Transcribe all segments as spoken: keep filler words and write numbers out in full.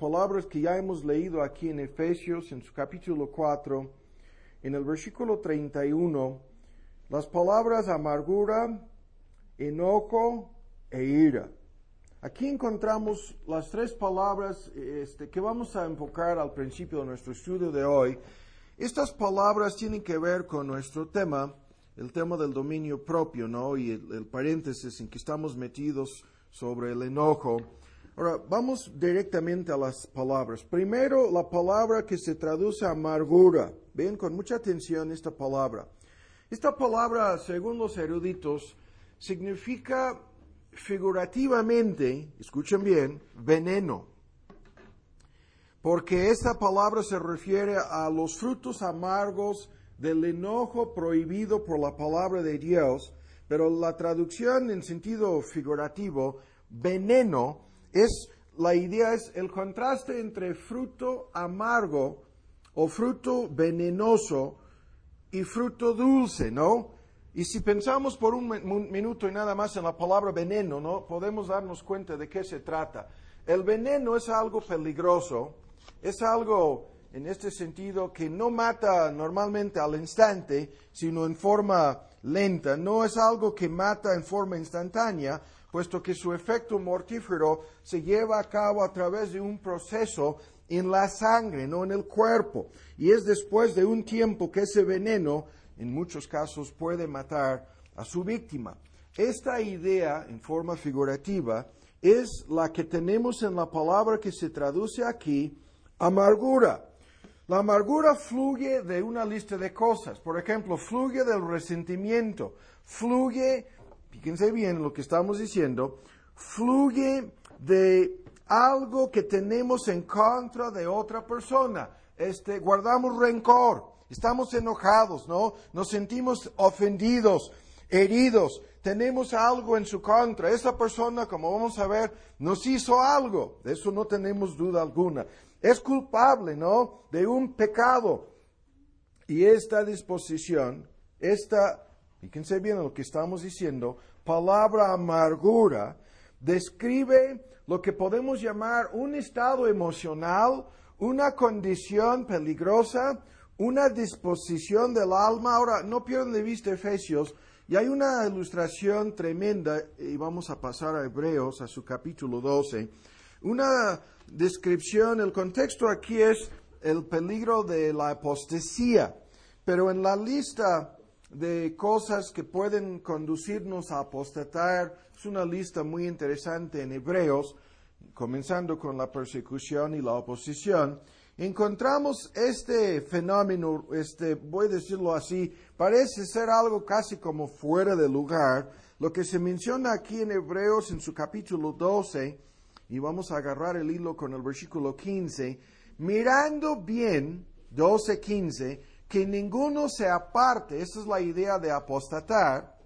palabras que ya hemos leído aquí en Efesios, en su capítulo cuatro, en el versículo treinta y uno, las palabras amargura, enojo e ira. Aquí encontramos las tres palabras este, que vamos a enfocar al principio de nuestro estudio de hoy. Estas palabras tienen que ver con nuestro tema, el tema del dominio propio, ¿no? Y el, el paréntesis en que estamos metidos sobre el enojo. Ahora, vamos directamente a las palabras. Primero, la palabra que se traduce amargura. Ven con mucha atención esta palabra. Esta palabra, según los eruditos, significa figurativamente, escuchen bien, veneno. Porque esta palabra se refiere a los frutos amargos del enojo prohibido por la palabra de Dios, pero la traducción en sentido figurativo, veneno, es, la idea es el contraste entre fruto amargo o fruto venenoso y fruto dulce, ¿no? Y si pensamos por un, un minuto y nada más en la palabra veneno, ¿no? Podemos darnos cuenta de qué se trata. El veneno es algo peligroso, es algo en este sentido que no mata normalmente al instante, sino en forma lenta. No es algo que mata en forma instantánea, puesto que su efecto mortífero se lleva a cabo a través de un proceso en la sangre, no en el cuerpo. Y es después de un tiempo que ese veneno, en muchos casos, puede matar a su víctima. Esta idea, en forma figurativa, es la que tenemos en la palabra que se traduce aquí, amargura. La amargura fluye de una lista de cosas. Por ejemplo, fluye del resentimiento, fluye, fíjense bien lo que estamos diciendo, fluye de algo que tenemos en contra de otra persona. Este, guardamos rencor, estamos enojados, ¿no? Nos sentimos ofendidos, heridos, tenemos algo en su contra. Esa persona, como vamos a ver, nos hizo algo, de eso no tenemos duda alguna. Es culpable, ¿no?, de un pecado. Y esta disposición, esta, fíjense bien lo que estamos diciendo, palabra amargura, describe lo que podemos llamar un estado emocional, una condición peligrosa, una disposición del alma. Ahora, no pierdan de vista Efesios, y hay una ilustración tremenda, y vamos a pasar a Hebreos, a su capítulo doce, una descripción. El contexto aquí es el peligro de la apostasía, pero en la lista de cosas que pueden conducirnos a apostatar, es una lista muy interesante en Hebreos, comenzando con la persecución y la oposición. Encontramos este fenómeno, este, voy a decirlo así, parece ser algo casi como fuera de lugar. Lo que se menciona aquí en Hebreos en su capítulo doce, y vamos a agarrar el hilo con el versículo quince, mirando bien, doce quince, que ninguno se aparte, esa es la idea de apostatar,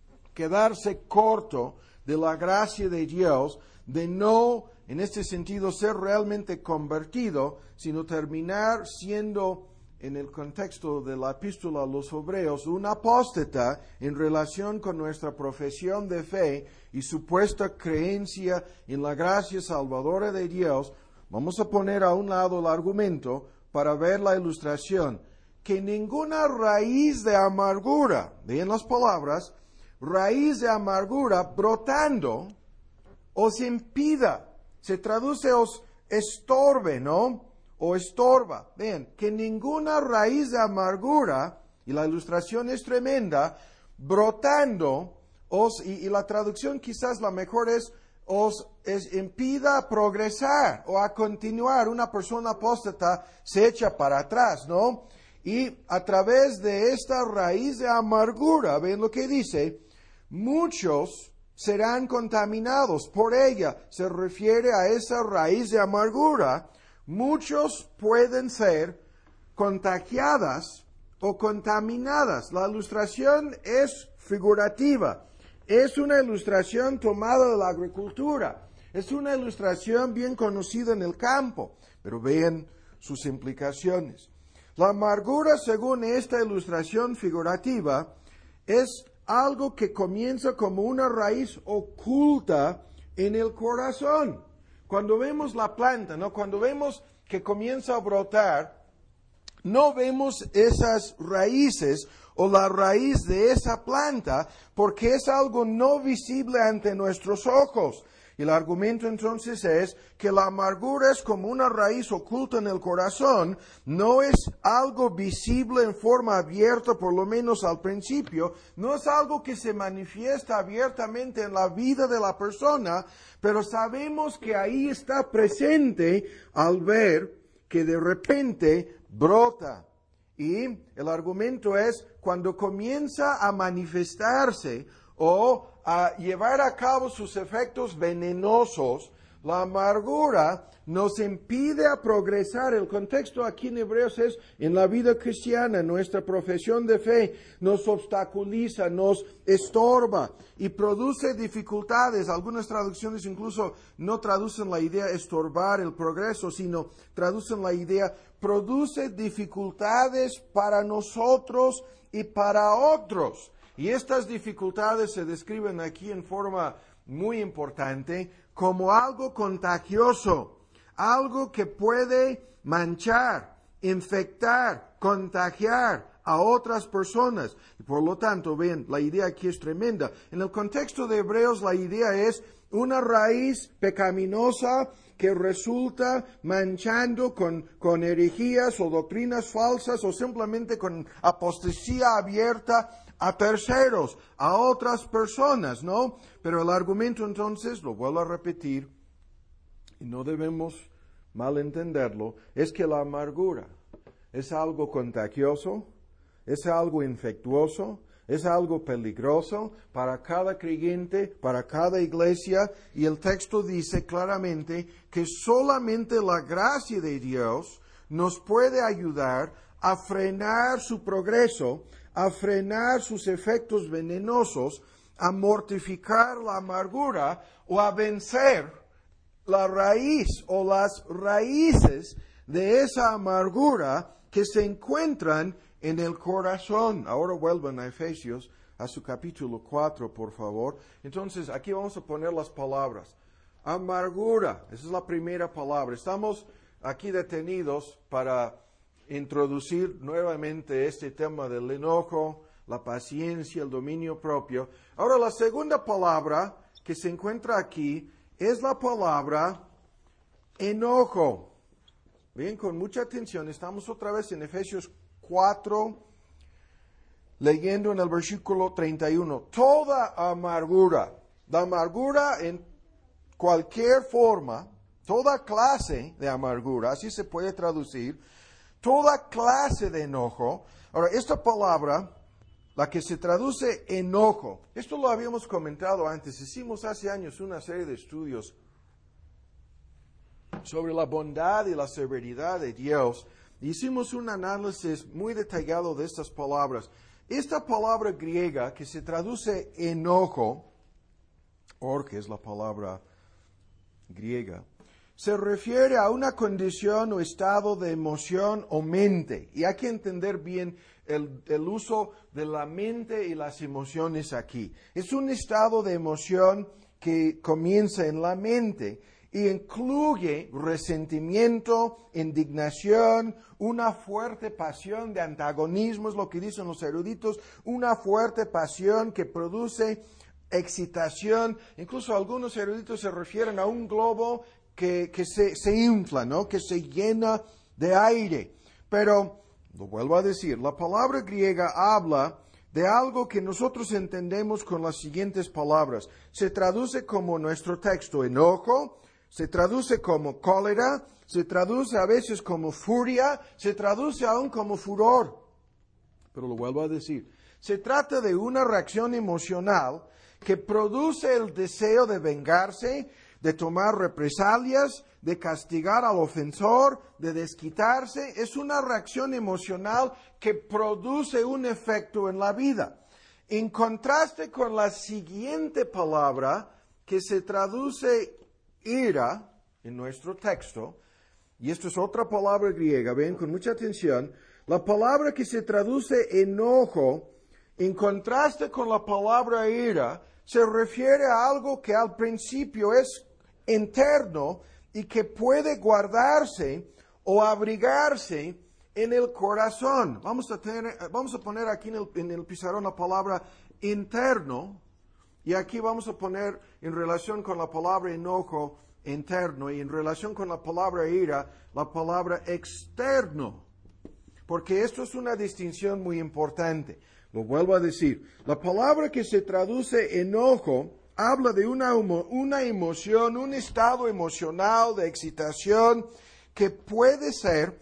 quedarse corto de la gracia de Dios, de no, en este sentido, ser realmente convertido, sino terminar siendo, en el contexto de la epístola a los Hebreos, un apóstata en relación con nuestra profesión de fe y supuesta creencia en la gracia salvadora de Dios. Vamos a poner a un lado el argumento para ver la ilustración. Que ninguna raíz de amargura, vean las palabras, raíz de amargura brotando, os impida, se traduce os estorbe, ¿no? O estorba. Vean, que ninguna raíz de amargura, y la ilustración es tremenda, brotando, os, y, y la traducción quizás la mejor es, os es, impida a progresar o a continuar. Una persona apóstata se echa para atrás, ¿no? Y a través de esta raíz de amargura, ven lo que dice, muchos serán contaminados por ella. Se refiere a esa raíz de amargura. Muchos pueden ser contagiadas o contaminadas. La ilustración es figurativa. Es una ilustración tomada de la agricultura. Es una ilustración bien conocida en el campo. Pero vean sus implicaciones. La amargura, según esta ilustración figurativa, es algo que comienza como una raíz oculta en el corazón. cuando vemos la planta, ¿no? Cuando vemos que comienza a brotar, no vemos esas raíces o la raíz de esa planta porque es algo no visible ante nuestros ojos. Y el argumento entonces es que la amargura es como una raíz oculta en el corazón, no es algo visible en forma abierta, por lo menos al principio, no es algo que se manifiesta abiertamente en la vida de la persona, pero sabemos que ahí está presente al ver que de repente brota. Y el argumento es cuando comienza a manifestarse o a llevar a cabo sus efectos venenosos, la amargura nos impide a progresar. El contexto aquí en Hebreos es en la vida cristiana, nuestra profesión de fe nos obstaculiza, nos estorba y produce dificultades. Algunas traducciones incluso no traducen la idea estorbar el progreso, sino traducen la idea produce dificultades para nosotros y para otros. Y estas dificultades se describen aquí en forma muy importante como algo contagioso, algo que puede manchar, infectar, contagiar a otras personas. Y por lo tanto, ven, la idea aquí es tremenda. En el contexto de Hebreos, la idea es una raíz pecaminosa que resulta manchando con, con herejías o doctrinas falsas o simplemente con apostasía abierta a terceros, a otras personas, ¿no? Pero el argumento entonces, lo vuelvo a repetir, y no debemos malentenderlo, es que la amargura es algo contagioso, es algo infectuoso, es algo peligroso para cada creyente, para cada iglesia, y el texto dice claramente que solamente la gracia de Dios nos puede ayudar a frenar su progreso, a frenar sus efectos venenosos, a mortificar la amargura o a vencer la raíz o las raíces de esa amargura que se encuentran en el corazón. Ahora vuelvan a Efesios, a su capítulo cuatro, por favor. Entonces, aquí vamos a poner las palabras. Amargura, esa es la primera palabra. Estamos aquí detenidos para introducir nuevamente este tema del enojo, la paciencia, el dominio propio. Ahora, la segunda palabra que se encuentra aquí es la palabra enojo. Bien, con mucha atención, estamos otra vez en Efesios cuatro, leyendo en el versículo treinta y uno. Toda amargura, la amargura en cualquier forma, toda clase de amargura, así se puede traducir, toda clase de enojo. Ahora, esta palabra, la que se traduce enojo, esto lo habíamos comentado antes, hicimos hace años una serie de estudios sobre la bondad y la severidad de Dios. Hicimos un análisis muy detallado de estas palabras. Esta palabra griega que se traduce enojo, orge es la palabra griega, se refiere a una condición o estado de emoción o mente. Y hay que entender bien el, el uso de la mente y las emociones aquí. Es un estado de emoción que comienza en la mente y incluye resentimiento, indignación, una fuerte pasión de antagonismo, es lo que dicen los eruditos, una fuerte pasión que produce excitación. Incluso algunos eruditos se refieren a un globo que, que se, se infla, ¿no? Que se llena de aire. Pero, lo vuelvo a decir, la palabra griega habla de algo que nosotros entendemos con las siguientes palabras. Se traduce como nuestro texto, enojo, se traduce como cólera, se traduce a veces como furia, se traduce aún como furor. Pero lo vuelvo a decir, se trata de una reacción emocional que produce el deseo de vengarse, de tomar represalias, de castigar al ofensor, de desquitarse. Es una reacción emocional que produce un efecto en la vida. En contraste con la siguiente palabra que se traduce ira en nuestro texto, y esto es otra palabra griega, ven con mucha atención, la palabra que se traduce enojo, en contraste con la palabra ira, se refiere a algo que al principio es interno y que puede guardarse o abrigarse en el corazón. Vamos a, tener, vamos a poner aquí en el, en el pizarrón la palabra interno, y aquí vamos a poner en relación con la palabra enojo interno, y en relación con la palabra ira, la palabra externo. Porque esto es una distinción muy importante. Lo vuelvo a decir. La palabra que se traduce enojo habla de una, una emoción, un estado emocional de excitación que puede ser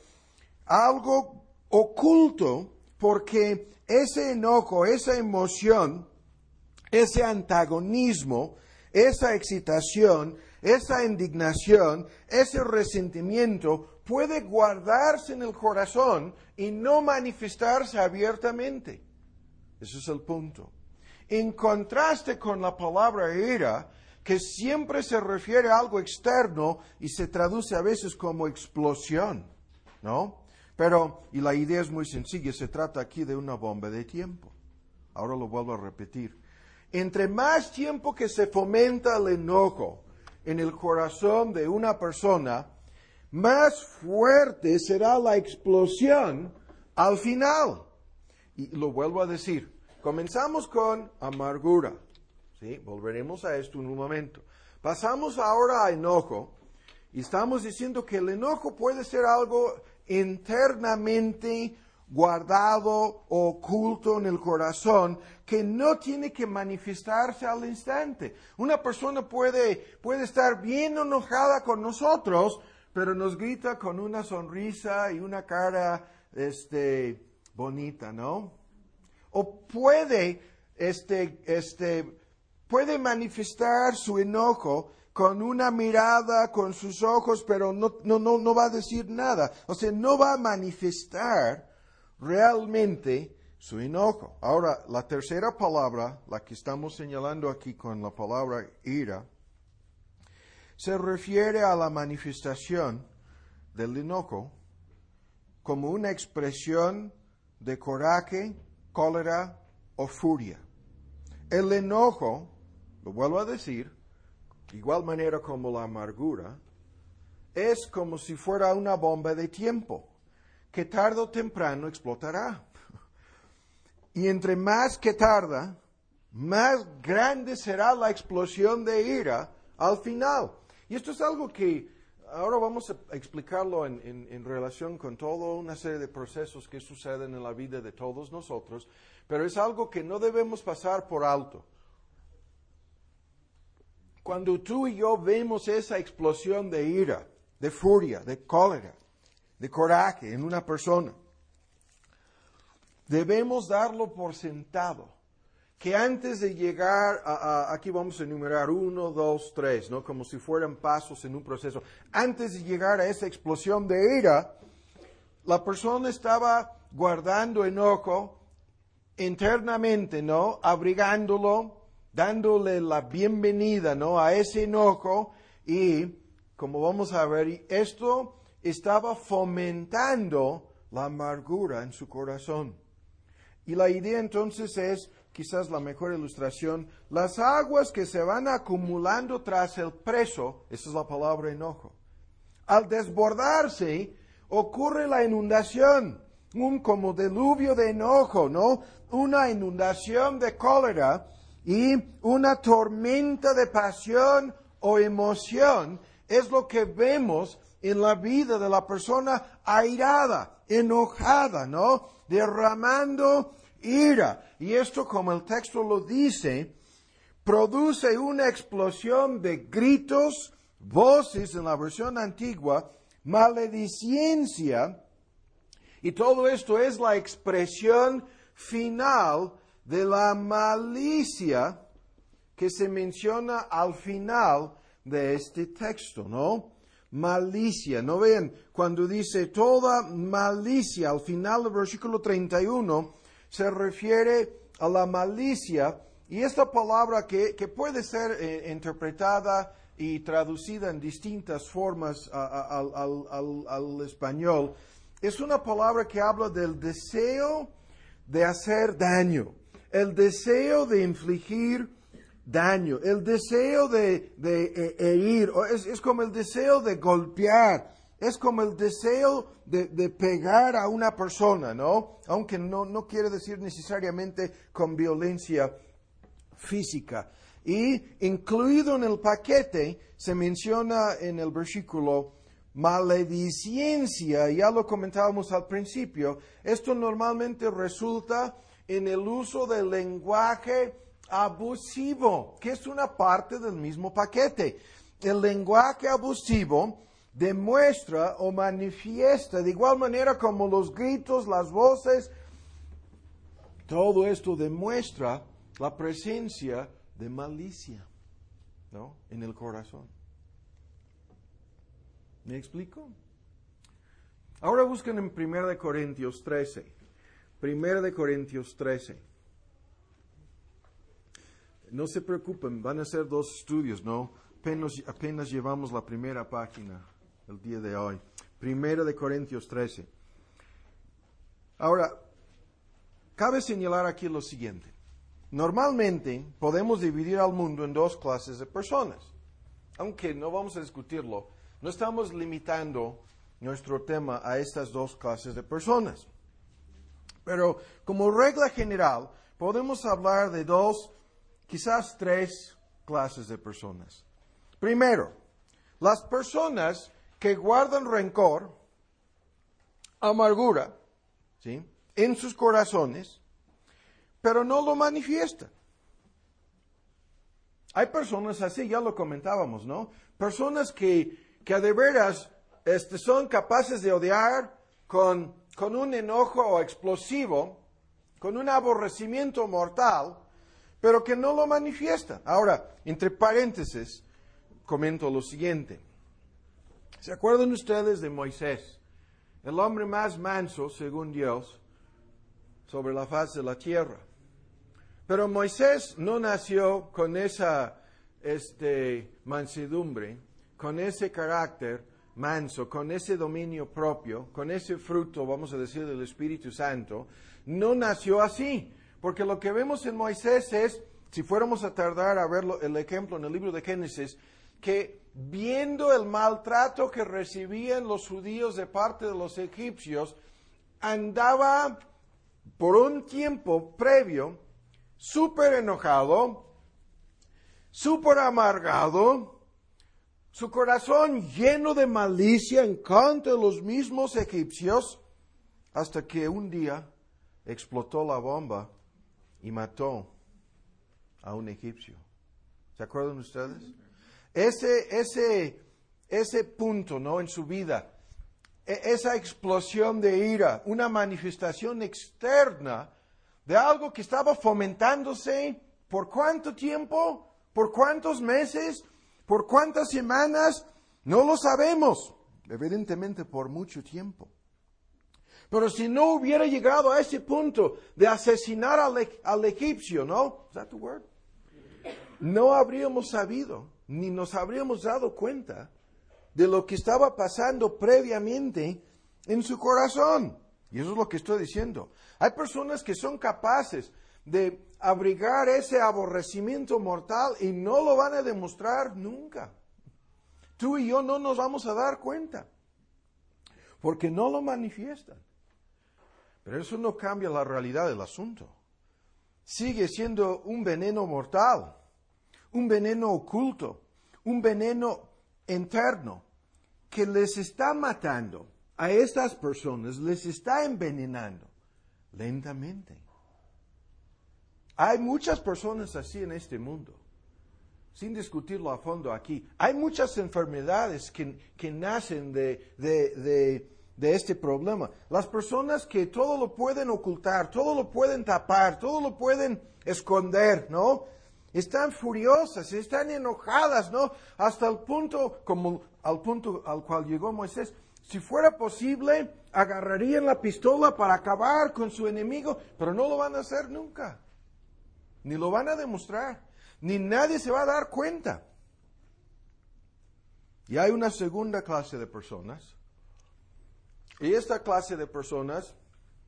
algo oculto, porque ese enojo, esa emoción, ese antagonismo, esa excitación, esa indignación, ese resentimiento puede guardarse en el corazón y no manifestarse abiertamente. Ese es el punto. En contraste con la palabra ira, que siempre se refiere a algo externo y se traduce a veces como explosión, ¿no? Pero, y la idea es muy sencilla, se trata aquí de una bomba de tiempo. Ahora lo vuelvo a repetir. Entre más tiempo que se fomenta el enojo en el corazón de una persona, más fuerte será la explosión al final. Y lo vuelvo a decir, comenzamos con amargura, ¿sí? Volveremos a esto en un momento. Pasamos ahora a enojo, y estamos diciendo que el enojo puede ser algo internamente guardado, oculto en el corazón, que no tiene que manifestarse al instante. Una persona puede, puede estar bien enojada con nosotros, pero nos grita con una sonrisa y una cara este, bonita, ¿no? O puede, este, este, puede manifestar su enojo con una mirada, con sus ojos, pero no, no, no, no va a decir nada. O sea, no va a manifestar realmente su enojo. Ahora, la tercera palabra, la que estamos señalando aquí con la palabra ira, se refiere a la manifestación del enojo como una expresión de coraje, cólera o furia. El enojo, lo vuelvo a decir, de igual manera como la amargura, es como si fuera una bomba de tiempo, que tarde o temprano explotará. Y entre más que tarda, más grande será la explosión de ira al final. Y esto es algo que ahora vamos a explicarlo en, en, en relación con toda una serie de procesos que suceden en la vida de todos nosotros, pero es algo que no debemos pasar por alto. Cuando tú y yo vemos esa explosión de ira, de furia, de cólera, de coraje en una persona, debemos darlo por sentado, que antes de llegar a, a, aquí vamos a enumerar uno, dos, tres, ¿no? Como si fueran pasos en un proceso. Antes de llegar a esa explosión de ira, la persona estaba guardando enojo internamente, ¿no? Abrigándolo, dándole la bienvenida, ¿no? A ese enojo, y como vamos a ver, esto estaba fomentando la amargura en su corazón. Y la idea entonces es, quizás la mejor ilustración, las aguas que se van acumulando tras el preso, esa es la palabra enojo. Al desbordarse, ocurre la inundación, un como diluvio de enojo, ¿no? Una inundación de cólera y una tormenta de pasión o emoción es lo que vemos en la vida de la persona airada, enojada, ¿no? Derramando ira. Y esto, como el texto lo dice, produce una explosión de gritos, voces en la versión antigua, maledicencia, y todo esto es la expresión final de la malicia que se menciona al final de este texto, ¿no? Malicia, ¿no ven? Cuando dice toda malicia, al final del versículo treinta y uno, se refiere a la malicia, y esta palabra que, que puede ser eh, interpretada y traducida en distintas formas a, a, al, al, al, al español, es una palabra que habla del deseo de hacer daño, el deseo de infligir daño, el deseo de, de eh, herir, o es, es como el deseo de golpear, es como el deseo de, de pegar a una persona, ¿no? Aunque no, no quiere decir necesariamente con violencia física. Y incluido en el paquete se menciona en el versículo maledicencia, ya lo comentábamos al principio. Esto normalmente resulta en el uso del lenguaje abusivo, que es una parte del mismo paquete. El lenguaje abusivo demuestra o manifiesta de igual manera como los gritos, las voces, todo esto demuestra la presencia de malicia, ¿no? En el corazón. ¿Me explico? Ahora busquen en primera de Corintios trece. primera de Corintios trece. No se preocupen, van a ser dos estudios, ¿no? Apenas, apenas llevamos la primera página el día de hoy. primera de Corintios trece. Ahora, cabe señalar aquí lo siguiente. Normalmente podemos dividir al mundo en dos clases de personas. Aunque no vamos a discutirlo, no estamos limitando nuestro tema a estas dos clases de personas. Pero como regla general, podemos hablar de dos, quizás tres clases de personas. Primero, las personas que guardan rencor, amargura, ¿sí?, en sus corazones, pero no lo manifiestan. Hay personas así, ya lo comentábamos, ¿no? Personas que, que de veras este, son capaces de odiar con, con un enojo explosivo, con un aborrecimiento mortal, pero que no lo manifiestan. Ahora, entre paréntesis, comento lo siguiente. ¿Se acuerdan ustedes de Moisés? El hombre más manso, según Dios, sobre la faz de la tierra. Pero Moisés no nació con esa este, mansedumbre, con ese carácter manso, con ese dominio propio, con ese fruto, vamos a decir, del Espíritu Santo. No nació así, porque lo que vemos en Moisés es, si fuéramos a tardar a ver el ejemplo en el libro de Génesis, que viendo el maltrato que recibían los judíos de parte de los egipcios, andaba por un tiempo previo súper enojado, súper amargado, su corazón lleno de malicia en contra de los mismos egipcios, hasta que un día explotó la bomba y mató a un egipcio. ¿Se acuerdan ustedes? Ese, ese, ese punto, ¿no?, en su vida, esa explosión de ira, una manifestación externa de algo que estaba fomentándose por cuánto tiempo, por cuántos meses, por cuántas semanas, no lo sabemos, evidentemente por mucho tiempo. Pero si no hubiera llegado a ese punto de asesinar al, al egipcio, ¿no? ¿Es that the word? No habríamos sabido, ni nos habríamos dado cuenta de lo que estaba pasando previamente en su corazón. Y eso es lo que estoy diciendo. Hay personas que son capaces de abrigar ese aborrecimiento mortal y no lo van a demostrar nunca. Tú y yo no nos vamos a dar cuenta, porque no lo manifiestan. Pero eso no cambia la realidad del asunto. Sigue siendo un veneno mortal, un veneno oculto, un veneno interno que les está matando a estas personas, les está envenenando lentamente. Hay muchas personas así en este mundo, sin discutirlo a fondo aquí. Hay muchas enfermedades que, que nacen de, de, de, de este problema. Las personas que todo lo pueden ocultar, todo lo pueden tapar, todo lo pueden esconder, ¿no? Están furiosas, están enojadas, ¿no? Hasta el punto, como al punto al cual llegó Moisés, si fuera posible, agarrarían la pistola para acabar con su enemigo, pero no lo van a hacer nunca. Ni lo van a demostrar, ni nadie se va a dar cuenta. Y hay una segunda clase de personas, y esta clase de personas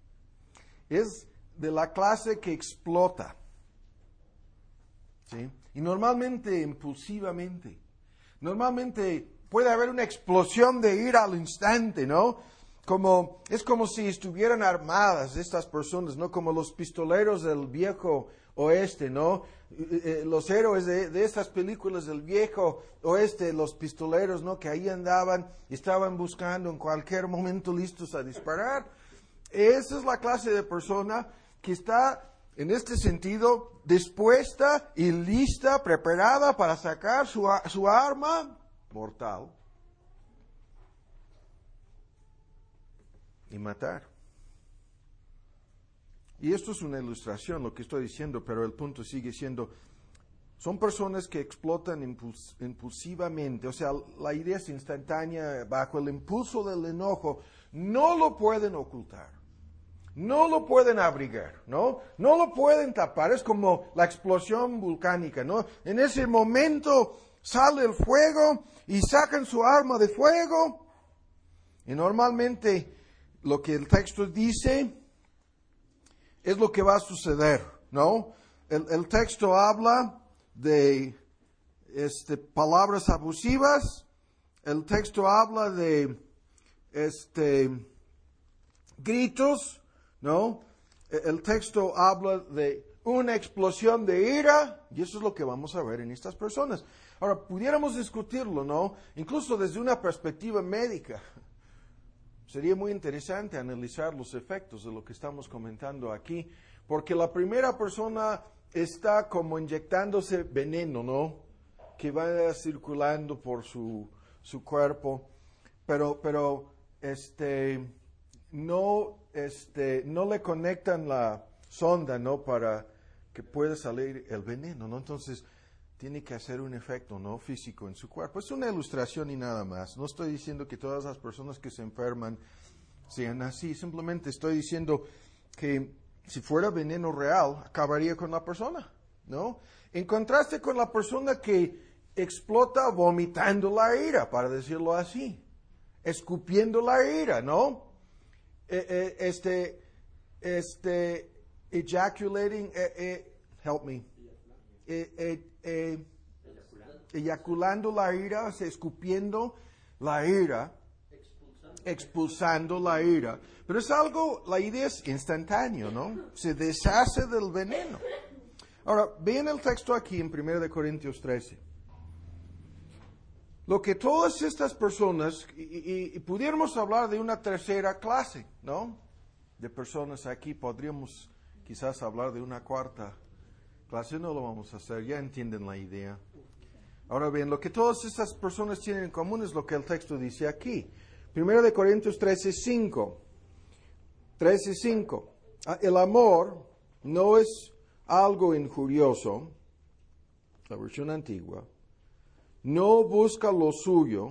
es de la clase que explota, ¿sí? y normalmente impulsivamente. Normalmente puede haber una explosión de ira al instante, ¿no? Como, es como si estuvieran armadas estas personas, ¿no? Como los pistoleros del viejo oeste, ¿no? Eh, los héroes de, de estas películas del viejo oeste, los pistoleros, ¿no? Que ahí andaban y estaban buscando en cualquier momento listos a disparar. Esa es la clase de persona que está, en este sentido, dispuesta y lista, preparada para sacar su, su arma mortal y matar. Y esto es una ilustración, lo que estoy diciendo, pero el punto sigue siendo, son personas que explotan impuls- impulsivamente, o sea, la idea es instantánea, bajo el impulso del enojo, no lo pueden ocultar, no lo pueden abrigar, ¿no? No lo pueden tapar, es como la explosión volcánica, ¿no? En ese momento sale el fuego y sacan su arma de fuego, y normalmente lo que el texto dice es lo que va a suceder, ¿no? El, el texto habla de este, palabras abusivas, el texto habla de este, gritos, ¿no? El texto habla de una explosión de ira, y eso es lo que vamos a ver en estas personas. Ahora, pudiéramos discutirlo, ¿no? Incluso desde una perspectiva médica. Sería muy interesante analizar los efectos de lo que estamos comentando aquí, porque la primera persona está como inyectándose veneno, ¿no? Que va circulando por su, su cuerpo, pero, pero este, no, este, no le conectan la sonda, ¿no? Para que pueda salir el veneno, ¿no? Entonces, tiene que hacer un efecto, ¿no? Físico en su cuerpo. Es una ilustración y nada más. No estoy diciendo que todas las personas que se enferman sean así. Simplemente estoy diciendo que si fuera veneno real, acabaría con la persona, ¿no? En contraste con la persona que explota vomitando la ira, para decirlo así. Escupiendo la ira, ¿no? Eh, eh, este, este, ejaculating, eh, eh, help me. Eh, eh, eh, eyaculando la ira, o sea, escupiendo la ira, expulsando. expulsando la ira. Pero es algo, la idea es instantáneo, ¿no? Se deshace del veneno. Ahora, vean el texto aquí en primera de Corintios trece. Lo que todas estas personas, y, y, y pudiéramos hablar de una tercera clase, ¿no? De personas aquí, podríamos quizás hablar de una cuarta clase, no lo vamos a hacer, ya entienden la idea. Ahora bien, lo que todas estas personas tienen en común es lo que el texto dice aquí. Primera de Corintios trece cinco. trece cinco. El amor no es algo injurioso, la versión antigua. No busca lo suyo,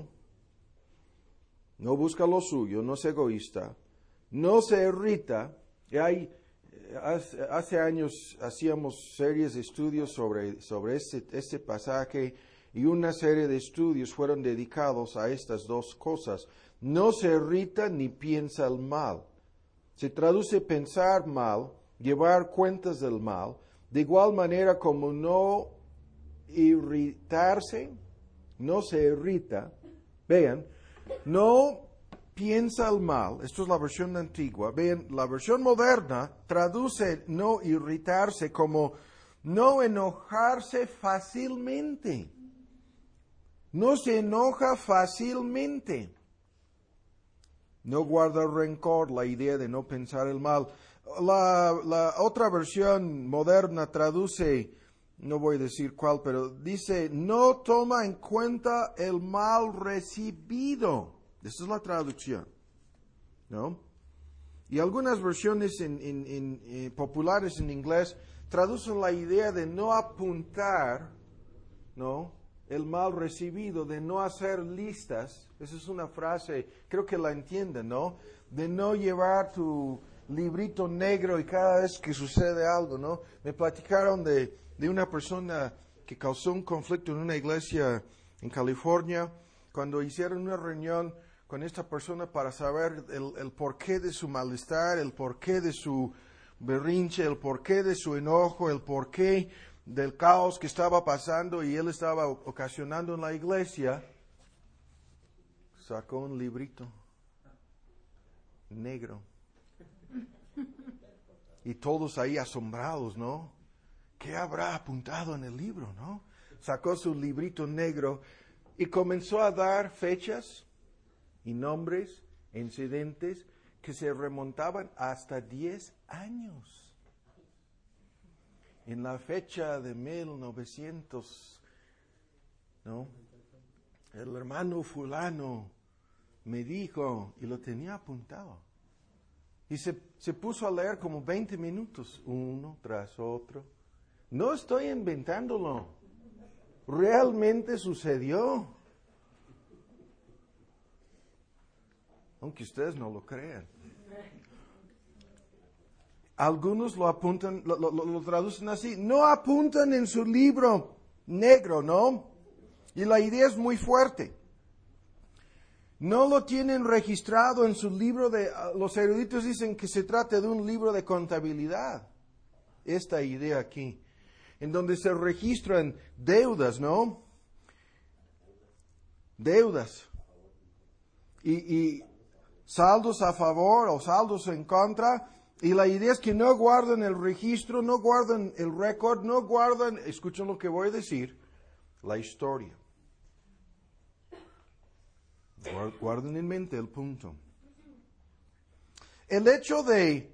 no busca lo suyo, no es egoísta, no se irrita. Y hay Hace, hace años hacíamos series de estudios sobre, sobre este, este pasaje y una serie de estudios fueron dedicados a estas dos cosas. No se irrita ni piensa el mal. Se traduce pensar mal, llevar cuentas del mal, de igual manera como no irritarse, no se irrita. Vean, no piensa el mal, esto es la versión antigua. Vean, la versión moderna traduce no irritarse como no enojarse fácilmente. No se enoja fácilmente. No guarda rencor, la idea de no pensar el mal. La, la otra versión moderna traduce, no voy a decir cuál, pero dice, no toma en cuenta el mal recibido. Esa es la traducción, ¿no? Y algunas versiones en, en, en, eh, populares en inglés traducen la idea de no apuntar, ¿no? El mal recibido, de no hacer listas. Esa es una frase, creo que la entienden, ¿no? De no llevar tu librito negro y cada vez que sucede algo, ¿no? Me platicaron de, de una persona que causó un conflicto en una iglesia en California cuando hicieron una reunión con esta persona para saber el, el porqué de su malestar, el porqué de su berrinche, el porqué de su enojo, el porqué del caos que estaba pasando y él estaba ocasionando en la iglesia, sacó un librito negro. Y todos ahí asombrados, ¿no? ¿Qué habrá apuntado en el libro, no? Sacó su librito negro y comenzó a dar fechas y nombres, incidentes que se remontaban hasta diez años. En la fecha de mil novecientos, ¿no? El hermano fulano me dijo, y lo tenía apuntado. Y se, se puso a leer como veinte minutos, uno tras otro. No estoy inventándolo. Realmente sucedió. Aunque ustedes no lo crean. Algunos lo apuntan, lo, lo, lo traducen así. No apuntan en su libro negro, ¿no? Y la idea es muy fuerte. No lo tienen registrado en su libro de... Los eruditos dicen que se trata de un libro de contabilidad. Esta idea aquí. En donde se registran deudas, ¿no? Deudas. Y, y saldos a favor o saldos en contra. Y la idea es que no guardan el registro, no guardan el récord, no guardan, escuchen lo que voy a decir, la historia. Guarden en mente el punto. El hecho de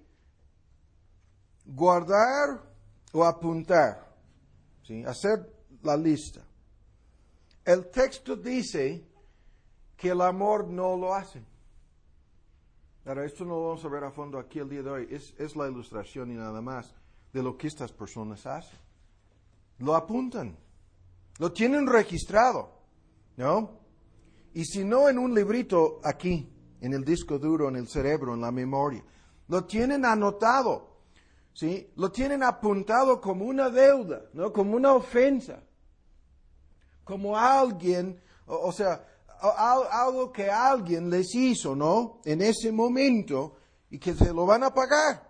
guardar o apuntar, ¿sí? Hacer la lista. El texto dice que el amor no lo hace. Ahora, esto no lo vamos a ver a fondo aquí el día de hoy. Es, es la ilustración y nada más de lo que estas personas hacen. Lo apuntan. Lo tienen registrado, ¿no? Y si no en un librito aquí, en el disco duro, en el cerebro, en la memoria. Lo tienen anotado, ¿sí? Lo tienen apuntado como una deuda, ¿no? Como una ofensa. Como alguien, o, o sea, algo que alguien les hizo, ¿no? En ese momento, y que se lo van a pagar,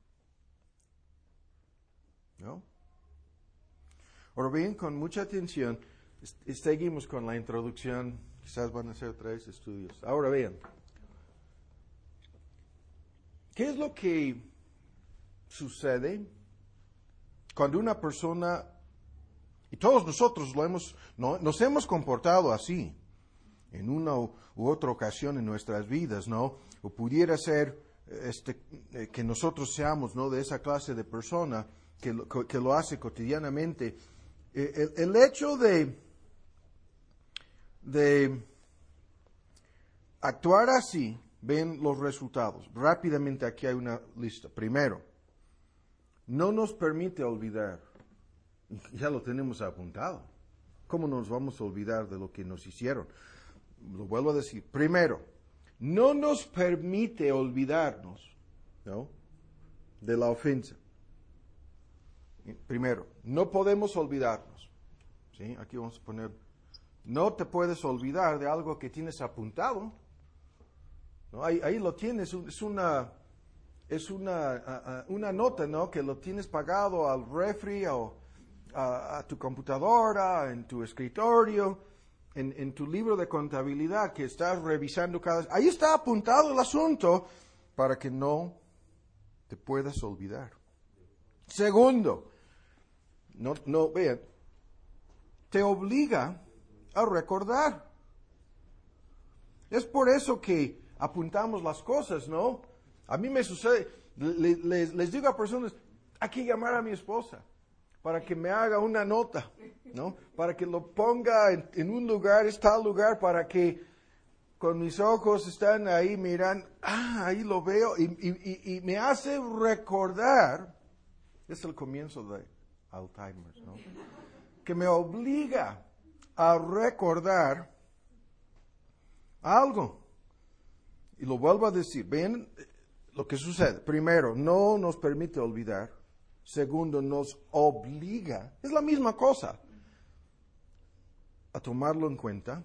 ¿no? Ahora bien, con mucha atención, seguimos con la introducción. Quizás van a ser tres estudios. Ahora bien, ¿qué es lo que sucede cuando una persona, y todos nosotros lo hemos, no, nos hemos comportado así, en una u, u otra ocasión en nuestras vidas, ¿no? O pudiera ser este, eh, que nosotros seamos, ¿no? De esa clase de persona que lo, que lo hace cotidianamente. Eh, el, el hecho de, de actuar así, ven los resultados. Rápidamente aquí hay una lista. Primero, no nos permite olvidar. Ya lo tenemos apuntado. ¿Cómo nos vamos a olvidar de lo que nos hicieron? Lo vuelvo a decir. Primero, no nos permite olvidarnos, ¿no? De la ofensa. Primero, no podemos olvidarnos. ¿Sí? Aquí vamos a poner, no te puedes olvidar de algo que tienes apuntado. ¿No? Ahí, ahí lo tienes, es una, es una, uh, uh, una nota, ¿no? Que lo tienes pagado al refri o a, a tu computadora, en tu escritorio. En, en tu libro de contabilidad que estás revisando cada vez. Ahí está apuntado el asunto para que no te puedas olvidar. Segundo, no, no, vean, te obliga a recordar. Es por eso que apuntamos las cosas, ¿no? A mí me sucede, le, les, les digo a personas, hay que llamar a mi esposa para que me haga una nota, ¿no? Para que lo ponga en, en un lugar, es tal lugar, para que con mis ojos están ahí mirando, ah, ahí lo veo, y, y, y me hace recordar, es el comienzo de Alzheimer, ¿no? Que me obliga a recordar algo. Y lo vuelvo a decir, ven lo que sucede. Primero, no nos permite olvidar. Segundo, nos obliga, es la misma cosa, a tomarlo en cuenta.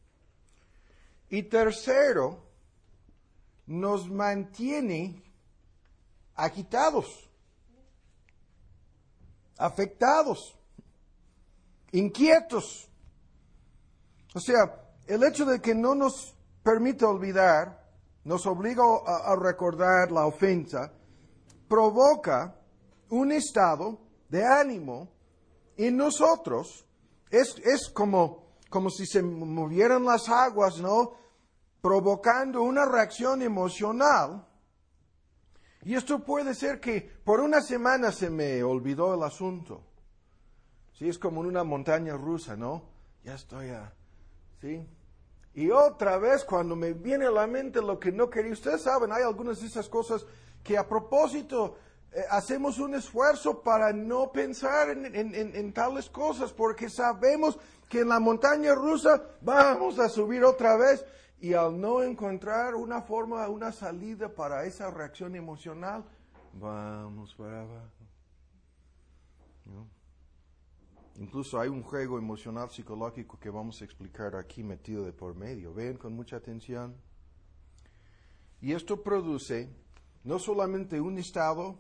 Y tercero, nos mantiene agitados, afectados. inquietos. O sea, el hecho de que no nos permite olvidar, nos obliga a, a recordar la ofensa, provoca un estado de ánimo en nosotros. Es, es como, como si se movieran las aguas, ¿no? Provocando una reacción emocional. Y esto puede ser que por una semana se me olvidó el asunto. Sí, es como en una montaña rusa, ¿no? Ya estoy a... ¿sí? Y otra vez cuando me viene a la mente lo que no quería. Ustedes saben, hay algunas de esas cosas que a propósito eh, hacemos un esfuerzo para no pensar en, en, en, en tales cosas, porque sabemos que en la montaña rusa vamos a subir otra vez. Y al no encontrar una forma, una salida para esa reacción emocional, vamos para abajo. ¿No? Incluso hay un juego emocional psicológico que vamos a explicar aquí metido de por medio. Ven con mucha atención. Y esto produce no solamente un estado,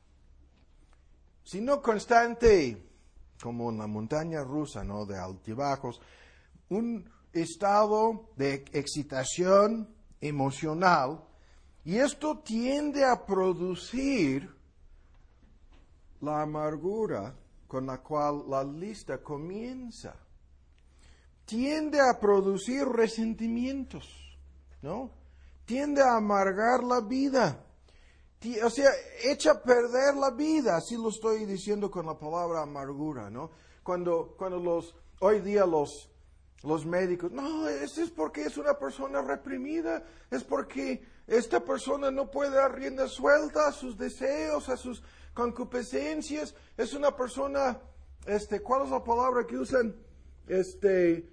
sino constante, como en la montaña rusa, ¿no? De altibajos, un estado de excitación emocional, y esto tiende a producir la amargura con la cual la lista comienza. Tiende a producir resentimientos, ¿no? Tiende a amargar la vida. O sea, echa a perder la vida, así lo estoy diciendo con la palabra amargura, ¿no? Cuando, cuando los, hoy día los Los médicos, no, eso es porque es una persona reprimida, es porque esta persona no puede dar rienda suelta a sus deseos, a sus concupiscencias, es una persona, este, ¿cuál es la palabra que usan? Este,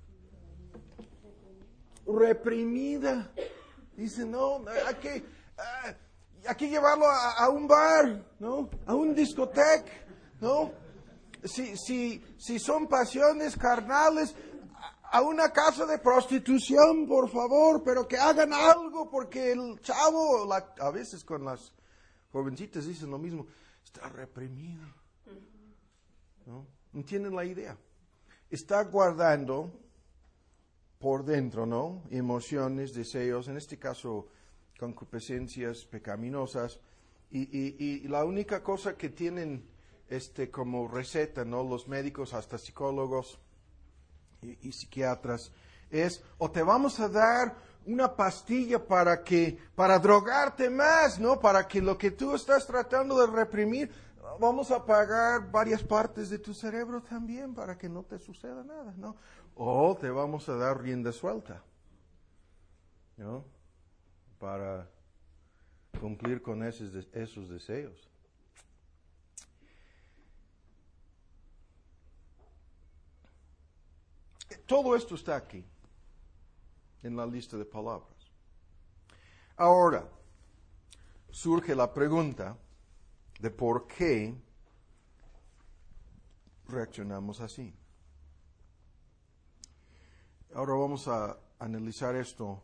reprimida. Dicen, no, hay que, hay que llevarlo a, a un bar, ¿no? A un discoteca, ¿no? Si, si, si son pasiones carnales, a una casa de prostitución, por favor, pero que hagan algo, porque el chavo, la, a veces con las jovencitas dicen lo mismo, está reprimido. ¿No? ¿Entienden la idea? Está guardando por dentro, ¿no? Emociones, deseos, en este caso concupiscencias pecaminosas, y, y, y la única cosa que tienen este como receta, ¿no? Los médicos, hasta psicólogos, Y, y psiquiatras, es o te vamos a dar una pastilla para que, para drogarte más, ¿no? Para que lo que tú estás tratando de reprimir, vamos a apagar varias partes de tu cerebro también para que no te suceda nada, ¿no? O te vamos a dar rienda suelta, ¿no? Para cumplir con esos, esos deseos. Todo esto está aquí, en la lista de palabras. Ahora, surge la pregunta de por qué reaccionamos así. Ahora vamos a analizar esto,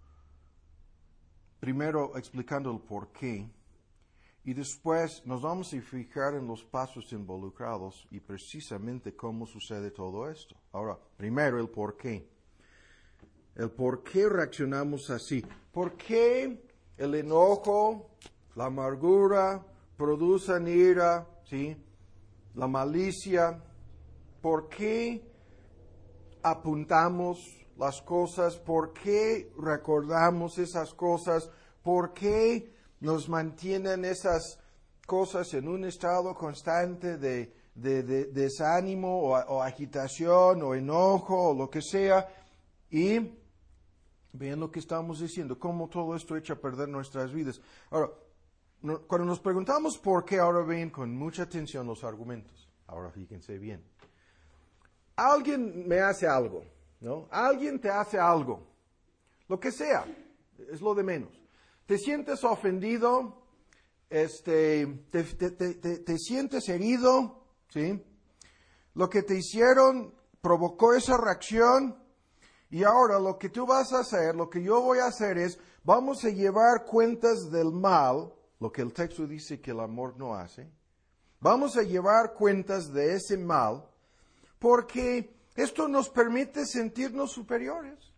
primero explicando el por qué, y después nos vamos a fijar en los pasos involucrados y precisamente cómo sucede todo esto. Ahora, primero el por qué. El por qué reaccionamos así. ¿Por qué el enojo, la amargura producen ira, ¿sí? La malicia? ¿Por qué apuntamos las cosas? ¿Por qué recordamos esas cosas? ¿Por qué nos mantienen esas cosas en un estado constante de, de, de, de desánimo o, o agitación o enojo o lo que sea? Y vean lo que estamos diciendo, cómo todo esto echa a perder nuestras vidas. Ahora, no, cuando nos preguntamos por qué, ahora ven con mucha atención los argumentos. Ahora fíjense bien. Alguien me hace algo, ¿no? Alguien te hace algo. Lo que sea, es lo de menos. Te sientes ofendido, este, te, te, te, te, te sientes herido, ¿sí? Lo que te hicieron provocó esa reacción, y ahora lo que tú vas a hacer, lo que yo voy a hacer es, vamos a llevar cuentas del mal, lo que el texto dice que el amor no hace. Vamos a llevar cuentas de ese mal, porque esto nos permite sentirnos superiores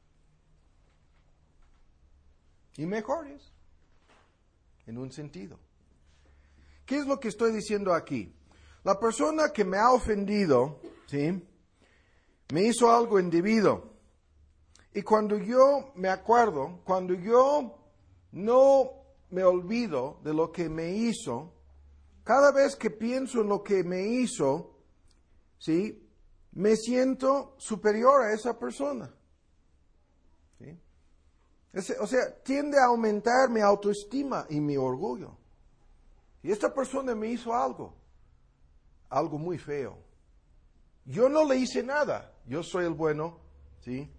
y mejores, en un sentido. ¿Qué es lo que estoy diciendo aquí? La persona que me ha ofendido, ¿sí?, me hizo algo indebido. Y cuando yo me acuerdo, cuando yo no me olvido de lo que me hizo, cada vez que pienso en lo que me hizo, ¿sí?, me siento superior a esa persona. ¿Sí? O sea, tiende a aumentar mi autoestima y mi orgullo. Y esta persona me hizo algo, algo muy feo. Yo no le hice nada, yo soy el bueno, ¿sí?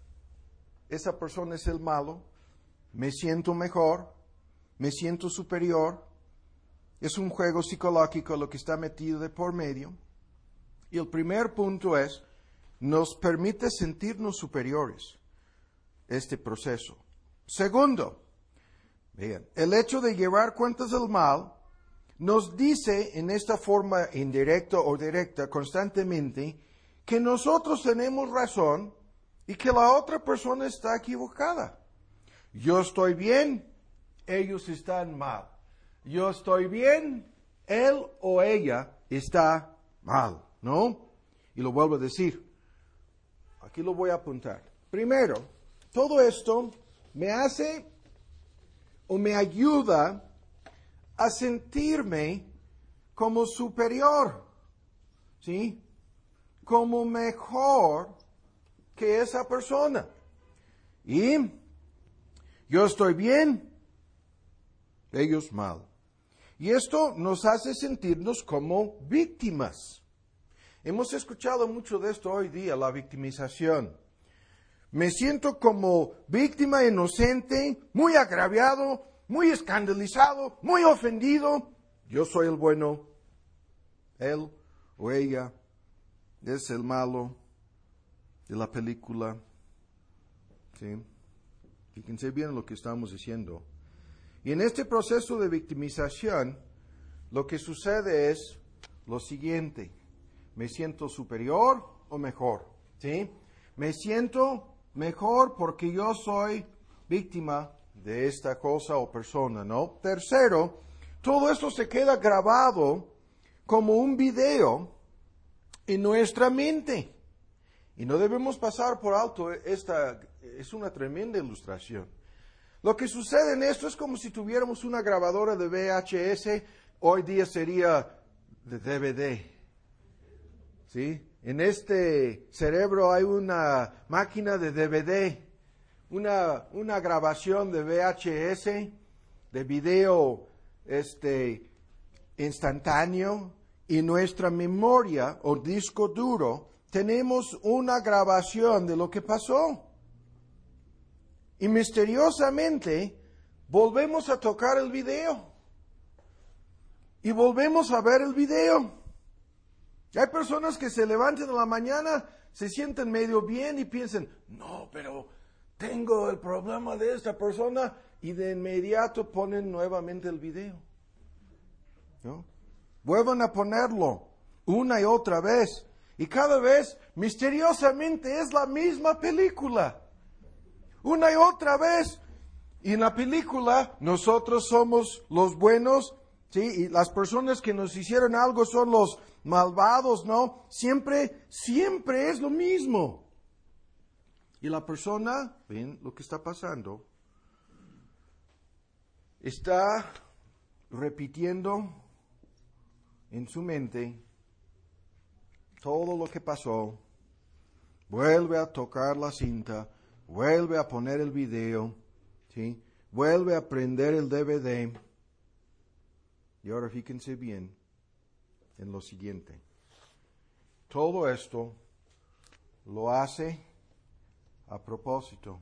Esa persona es el malo, me siento mejor, me siento superior. Es un juego psicológico lo que está metido de por medio. Y el primer punto es, nos permite sentirnos superiores, este proceso. Segundo, vean, el hecho de llevar cuentas del mal nos dice en esta forma indirecta o directa constantemente que nosotros tenemos razón y que la otra persona está equivocada. Yo estoy bien, ellos están mal. Yo estoy bien, él o ella está mal, ¿no? Y lo vuelvo a decir. Aquí lo voy a apuntar. Primero, todo esto me hace o me ayuda a sentirme como superior, ¿sí? Como mejor que esa persona. Y yo estoy bien, ellos mal. Y esto nos hace sentirnos como víctimas. Hemos escuchado mucho de esto hoy día, la victimización. Me siento como víctima inocente, muy agraviado, muy escandalizado, muy ofendido. Yo soy el bueno, él o ella es el malo de la película. ¿Sí? Fíjense bien lo que estamos diciendo. Y en este proceso de victimización, lo que sucede es lo siguiente. ¿Me siento superior o mejor? ¿Sí? Me siento mejor porque yo soy víctima de esta cosa o persona, ¿no? Tercero, todo esto se queda grabado como un video en nuestra mente. Y no debemos pasar por alto, esta es una tremenda ilustración. Lo que sucede en esto es como si tuviéramos una grabadora de V H S, hoy día sería de D V D. ¿Sí? En este cerebro hay una máquina de D V D, una, una grabación de V H S, de video este, instantáneo, y nuestra memoria o disco duro tenemos una grabación de lo que pasó. Y misteriosamente volvemos a tocar el video. Y volvemos a ver el video. Y hay personas que se levantan en la mañana, se sienten medio bien y piensan, no, pero tengo el problema de esta persona, y de inmediato ponen nuevamente el video. ¿No? Vuelvan a ponerlo una y otra vez. Y cada vez, misteriosamente, es la misma película. Una y otra vez. Y en la película, nosotros somos los buenos, ¿sí? Y las personas que nos hicieron algo son los malvados, ¿no? Siempre, siempre es lo mismo. Y la persona, ven lo que está pasando, está repitiendo en su mente todo lo que pasó, vuelve a tocar la cinta, vuelve a poner el video, ¿sí? Vuelve a prender el D V D. Y ahora fíjense bien en lo siguiente. Todo esto lo hace a propósito.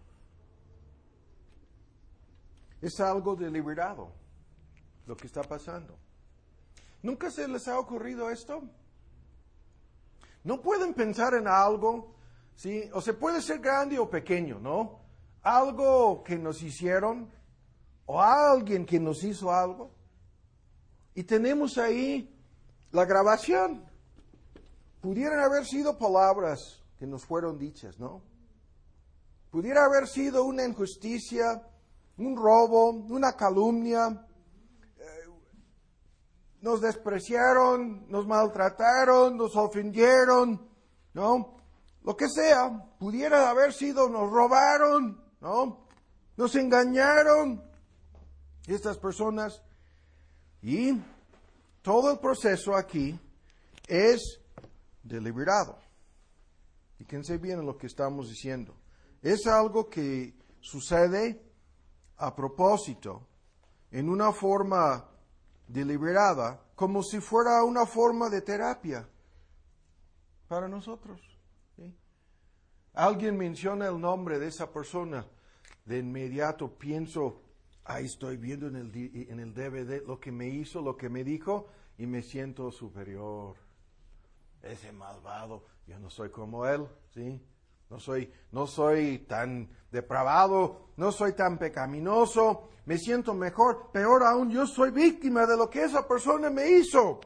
Es algo deliberado lo que está pasando. ¿Nunca se les ha ocurrido esto? ¿No pueden pensar en algo? ¿Sí? O se puede ser grande o pequeño, ¿no? Algo que nos hicieron o alguien que nos hizo algo. Y tenemos ahí la grabación. pudieran haber sido palabras que nos fueron dichas, ¿no? Pudiera haber sido una injusticia, un robo, una calumnia. Eh, nos despreciaron, nos maltrataron, nos ofendieron, ¿no? Lo que sea, pudiera haber sido, nos robaron, ¿no? Nos engañaron estas personas. Y todo el proceso aquí es deliberado. Fíjense bien en lo que estamos diciendo. Es algo que sucede a propósito, en una forma deliberada, como si fuera una forma de terapia para nosotros. ¿Sí? Alguien menciona el nombre de esa persona, de inmediato pienso, ahí estoy viendo en el, en el D V D lo que me hizo, lo que me dijo, y me siento superior. Ese malvado, yo no soy como él, ¿sí? No soy, no soy tan depravado, no soy tan pecaminoso, me siento mejor, peor aún, yo soy víctima de lo que esa persona me hizo.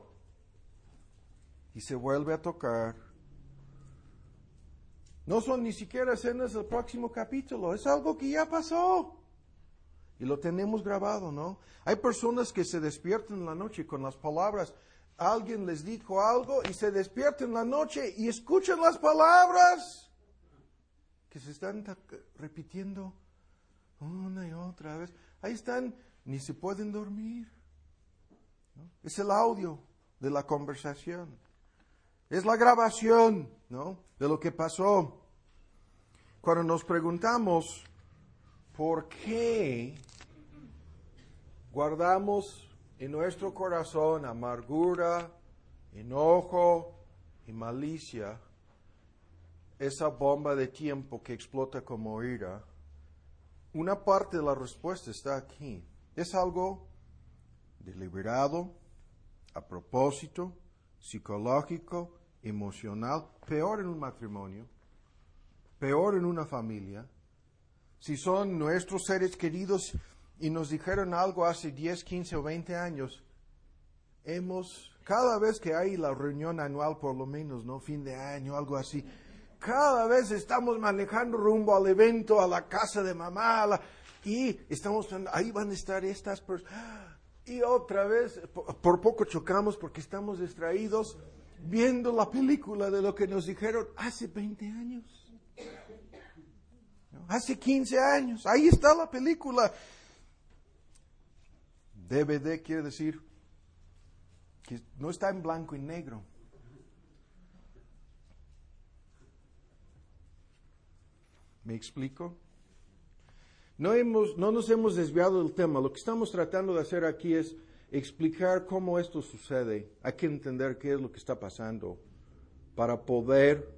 Y se vuelve a tocar. No son ni siquiera escenas del próximo capítulo, es algo que ya pasó. Y lo tenemos grabado, ¿no? Hay personas que se despiertan en la noche con las palabras, alguien les dijo algo y se despiertan en la noche y escuchan las palabras que se están repitiendo una y otra vez. Ahí están, ni se pueden dormir, ¿no? Es el audio de la conversación. Es la grabación, ¿no? De lo que pasó. Cuando nos preguntamos por qué guardamos en nuestro corazón amargura, enojo y malicia, esa bomba de tiempo que explota como ira, una parte de la respuesta está aquí. Es algo deliberado, a propósito, psicológico, emocional, peor en un matrimonio, peor en una familia. Si son nuestros seres queridos y nos dijeron algo hace diez, quince o veinte años, hemos, cada vez que hay la reunión anual, por lo menos, ¿no? Fin de año, algo así, cada vez estamos manejando rumbo al evento, a la casa de mamá, la, y estamos pensando, ahí van a estar estas personas. Y otra vez, por, por poco chocamos porque estamos distraídos viendo la película de lo que nos dijeron hace veinte años. ¿No? Hace quince años. Ahí está la película. D V D quiere decir que no está en blanco y negro. ¿Me explico? No, hemos, no nos hemos desviado del tema. Lo que estamos tratando de hacer aquí es explicar cómo esto sucede. Hay que entender qué es lo que está pasando para poder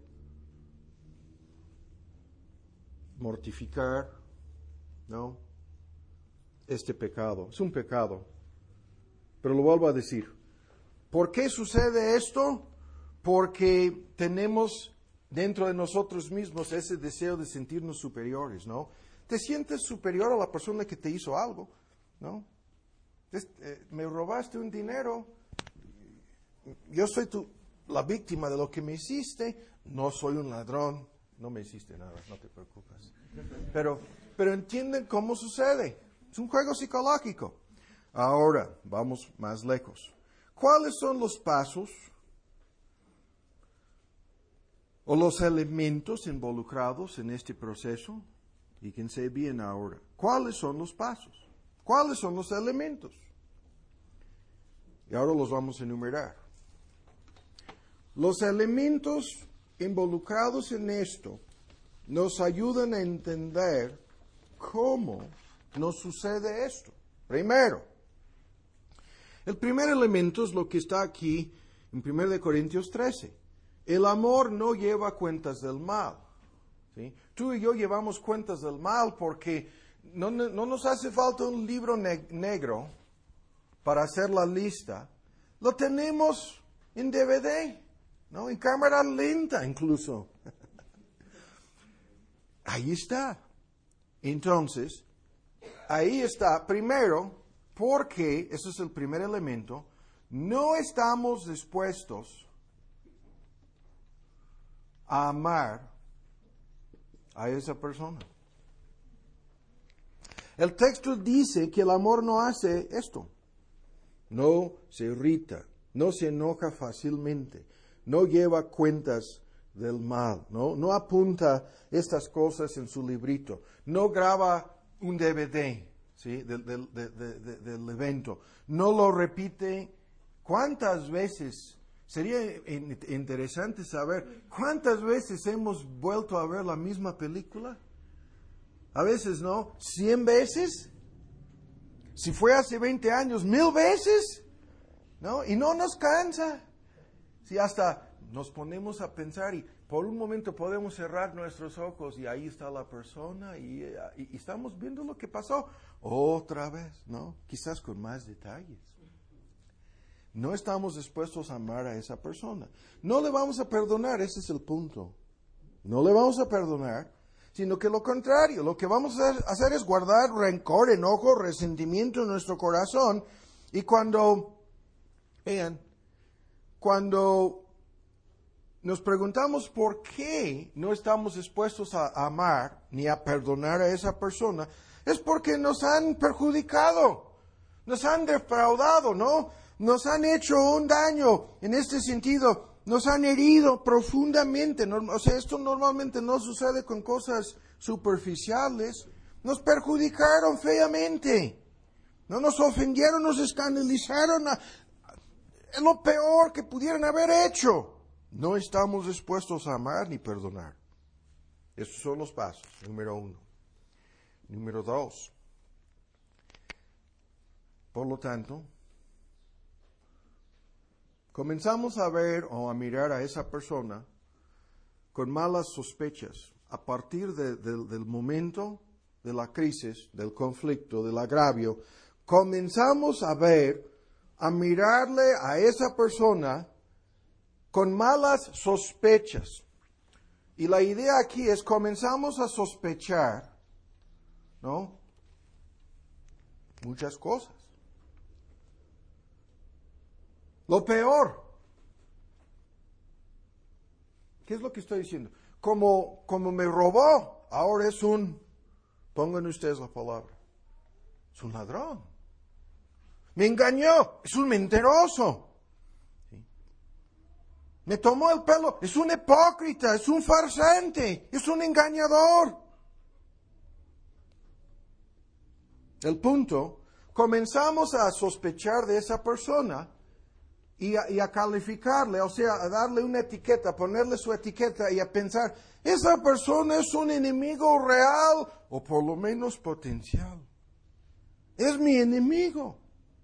mortificar, ¿no? Este pecado. Es un pecado. Pero lo vuelvo a decir. ¿Por qué sucede esto? Porque tenemos dentro de nosotros mismos ese deseo de sentirnos superiores, ¿no? Te sientes superior a la persona que te hizo algo, ¿no? Es, eh, me robaste un dinero, yo soy tu, la víctima de lo que me hiciste, no soy un ladrón, no me hiciste nada, no te preocupes. Pero, pero entienden cómo sucede, es un juego psicológico. Ahora, vamos más lejos. ¿Cuáles son los pasos o los elementos involucrados en este proceso? Fíjense bien ahora. ¿Cuáles son los pasos? ¿Cuáles son los elementos? Y ahora los vamos a enumerar. Los elementos involucrados en esto nos ayudan a entender cómo nos sucede esto. Primero, el primer elemento es lo que está aquí en primera de Corintios trece. El amor no lleva cuentas del mal. ¿Sí? Tú y yo llevamos cuentas del mal porque no, no nos hace falta un libro ne- negro para hacer la lista. Lo tenemos en D V D, ¿no? En cámara lenta incluso. Ahí está. Entonces, ahí está. Primero, porque, eso es el primer elemento, no estamos dispuestos a amar a esa persona. El texto dice que el amor no hace esto. No se irrita, no se enoja fácilmente, no lleva cuentas del mal, ¿no? No apunta estas cosas en su librito, no graba un D V D, ¿sí? del, del, de, de, de, del evento, no lo repite. ¿Cuántas veces? Sería interesante saber cuántas veces hemos vuelto a ver la misma película. A veces, ¿no? ¿Cien veces? Si fue hace veinte años, ¿mil veces? ¿No? Y no nos cansa. Si hasta nos ponemos a pensar y por un momento podemos cerrar nuestros ojos y ahí está la persona y, y, y estamos viendo lo que pasó otra vez, ¿no? Quizás con más detalles. No estamos dispuestos a amar a esa persona. No le vamos a perdonar, ese es el punto. No le vamos a perdonar, sino que lo contrario, lo que vamos a hacer es guardar rencor, enojo, resentimiento en nuestro corazón. Y cuando, vean, cuando nos preguntamos por qué no estamos dispuestos a amar ni a perdonar a esa persona, es porque nos han perjudicado, nos han defraudado, ¿no? Nos han hecho un daño en este sentido. Nos han herido profundamente. O sea, esto normalmente no sucede con cosas superficiales. Nos perjudicaron feamente. No nos ofendieron, nos escandalizaron. Es lo peor que pudieran haber hecho. No estamos dispuestos a amar ni perdonar. Estos son los pasos. Número uno. Número dos. Por lo tanto, comenzamos a ver o a mirar a esa persona con malas sospechas a partir de, de, del momento de la crisis, del conflicto, del agravio. Comenzamos a ver, a mirarle a esa persona con malas sospechas. Y la idea aquí es comenzamos a sospechar, ¿no? Muchas cosas. Lo peor. ¿Qué es lo que estoy diciendo? Como, como me robó, ahora es un, pongan ustedes la palabra, es un ladrón. Me engañó, es un mentiroso. ¿Sí? Me tomó el pelo, es un hipócrita, es un farsante, es un engañador. El punto, comenzamos a sospechar de esa persona y a, y a calificarle, o sea, a darle una etiqueta, a ponerle su etiqueta y a pensar, esa persona es un enemigo real o por lo menos potencial. Es mi enemigo.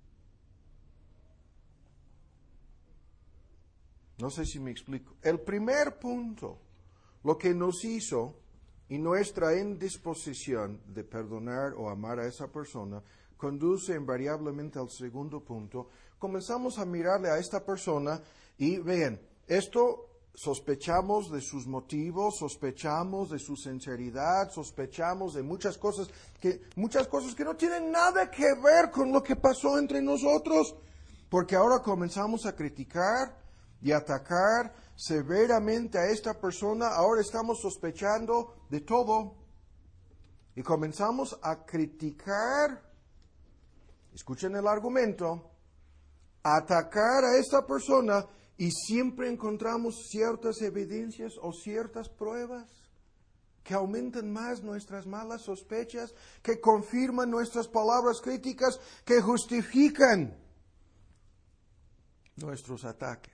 No sé si me explico. El primer punto, lo que nos hizo y nuestra indisposición de perdonar o amar a esa persona, conduce invariablemente al segundo punto. Comenzamos a mirarle a esta persona y vean, esto sospechamos de sus motivos, sospechamos de su sinceridad, sospechamos de muchas cosas que, muchas cosas que no tienen nada que ver con lo que pasó entre nosotros, porque ahora comenzamos a criticar y atacar severamente a esta persona. Ahora estamos sospechando de todo y comenzamos a criticar. Escuchen el argumento. Atacar a esta persona y siempre encontramos ciertas evidencias o ciertas pruebas que aumentan más nuestras malas sospechas, que confirman nuestras palabras críticas, que justifican nuestros ataques.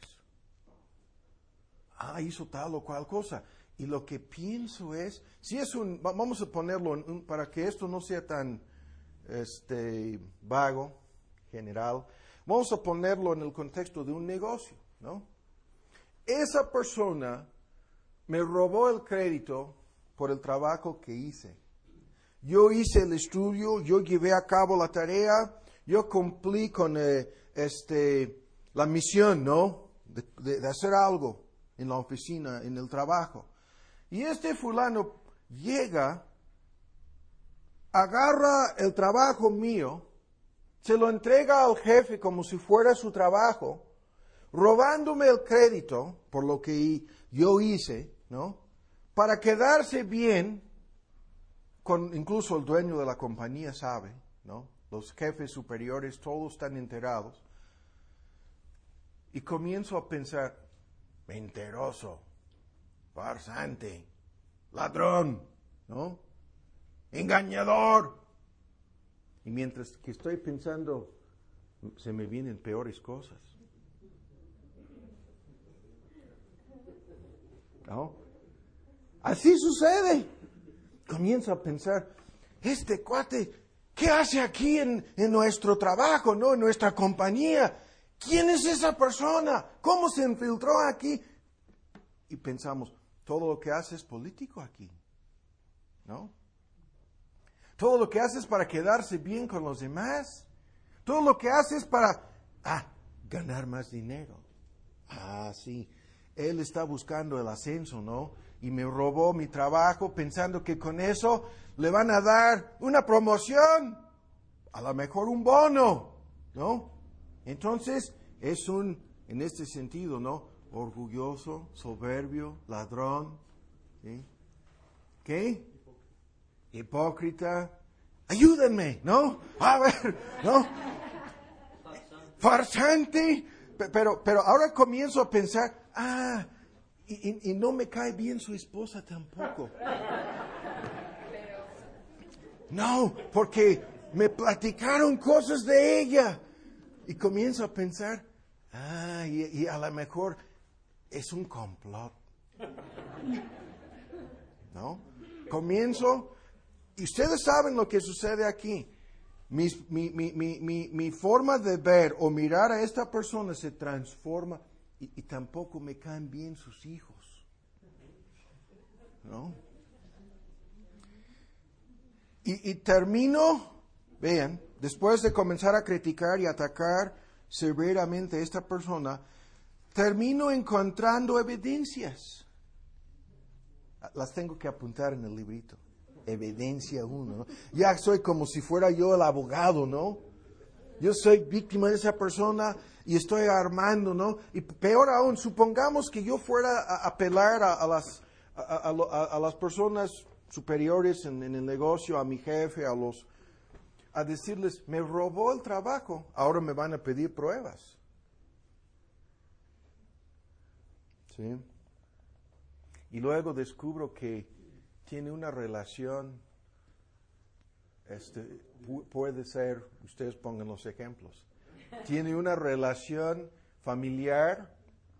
Ah, hizo tal o cual cosa. Y lo que pienso es, si es un, vamos a ponerlo en un, para que esto no sea tan este, vago, general, vamos a ponerlo en el contexto de un negocio, ¿no? Esa persona me robó el crédito por el trabajo que hice. Yo hice el estudio, yo llevé a cabo la tarea, yo cumplí con eh, este, la misión, ¿no? De, de, de hacer algo en la oficina, en el trabajo. Y este fulano llega, agarra el trabajo mío, se lo entrega al jefe como si fuera su trabajo, robándome el crédito por lo que yo hice, ¿no? Para quedarse bien, con incluso el dueño de la compañía sabe, ¿no? Los jefes superiores, todos están enterados. Y comienzo a pensar, mentiroso, farsante, ladrón, ¿no? Engañador. Y mientras que estoy pensando, se me vienen peores cosas. ¿No? Así sucede. Comienzo a pensar, este cuate, ¿qué hace aquí en, en nuestro trabajo, no? En nuestra compañía. ¿Quién es esa persona? ¿Cómo se infiltró aquí? Y pensamos, todo lo que hace es político aquí, ¿no? Todo lo que hace es para quedarse bien con los demás. Todo lo que hace es para, ah, ganar más dinero. Ah, sí. Él está buscando el ascenso, ¿no? Y me robó mi trabajo pensando que con eso le van a dar una promoción. A lo mejor un bono, ¿no? Entonces, es un, en este sentido, ¿no? Orgulloso, soberbio, ladrón, ¿sí? ¿Qué? Hipócrita. Ayúdenme, ¿no? A ver, ¿no? Farsante. Pero, pero ahora comienzo a pensar, ah, y, y, y no me cae bien su esposa tampoco. No, porque me platicaron cosas de ella. Y comienzo a pensar, ah, y, y a lo mejor es un complot. ¿No? Comienzo, y ustedes saben lo que sucede aquí. Mi, mi, mi, mi, mi, mi forma de ver o mirar a esta persona se transforma y, y tampoco me caen bien sus hijos. ¿No? Y, y termino, vean, después de comenzar a criticar y atacar severamente a esta persona, termino encontrando evidencias. Las tengo que apuntar en el librito. Evidencia uno, ¿no? Ya soy como si fuera yo el abogado, ¿no? Yo soy víctima de esa persona y estoy armando, ¿no? Y peor aún, supongamos que yo fuera a apelar a, a, las, a, a, a, a las personas superiores en, en el negocio, a mi jefe, a los, a decirles, me robó el trabajo, ahora me van a pedir pruebas. ¿Sí? Y luego descubro que tiene una relación, este, pu- puede ser, ustedes pongan los ejemplos, tiene una relación familiar,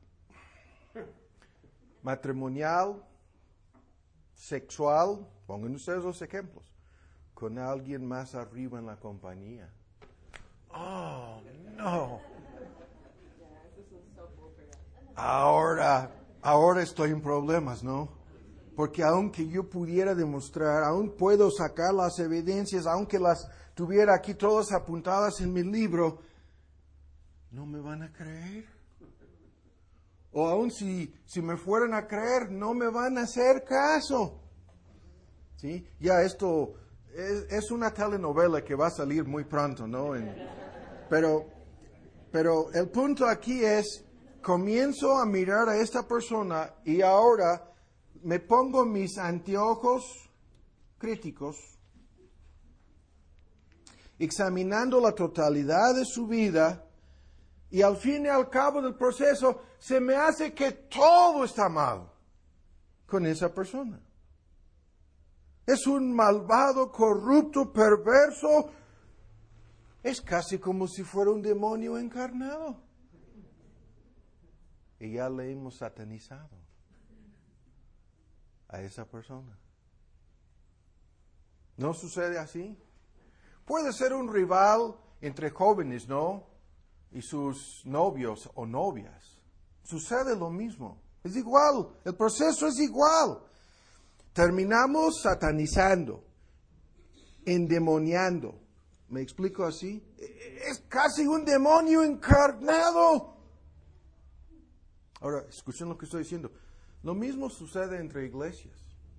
matrimonial, sexual, pongan ustedes los ejemplos, con alguien más arriba en la compañía. Oh, no. Ahora, ahora estoy en problemas, ¿no? Porque aunque yo pudiera demostrar, aún puedo sacar las evidencias, aunque las tuviera aquí todas apuntadas en mi libro, no me van a creer. O aún si, si me fueran a creer, no me van a hacer caso. ¿Sí? Ya esto es, es una telenovela que va a salir muy pronto, ¿no? En, pero, pero el punto aquí es, comienzo a mirar a esta persona y ahora me pongo mis anteojos críticos, examinando la totalidad de su vida, y al fin y al cabo del proceso se me hace que todo está mal con esa persona. Es un malvado, corrupto, perverso. Es casi como si fuera un demonio encarnado. Y ya le hemos satanizado a esa persona. ¿No sucede así? Puede ser un rival entre jóvenes, ¿no? Y sus novios o novias. Sucede lo mismo. Es igual. El proceso es igual. Terminamos satanizando, endemoniando. ¿Me explico así? Es casi un demonio encarnado. Ahora, escuchen lo que estoy diciendo. Lo mismo sucede entre iglesias.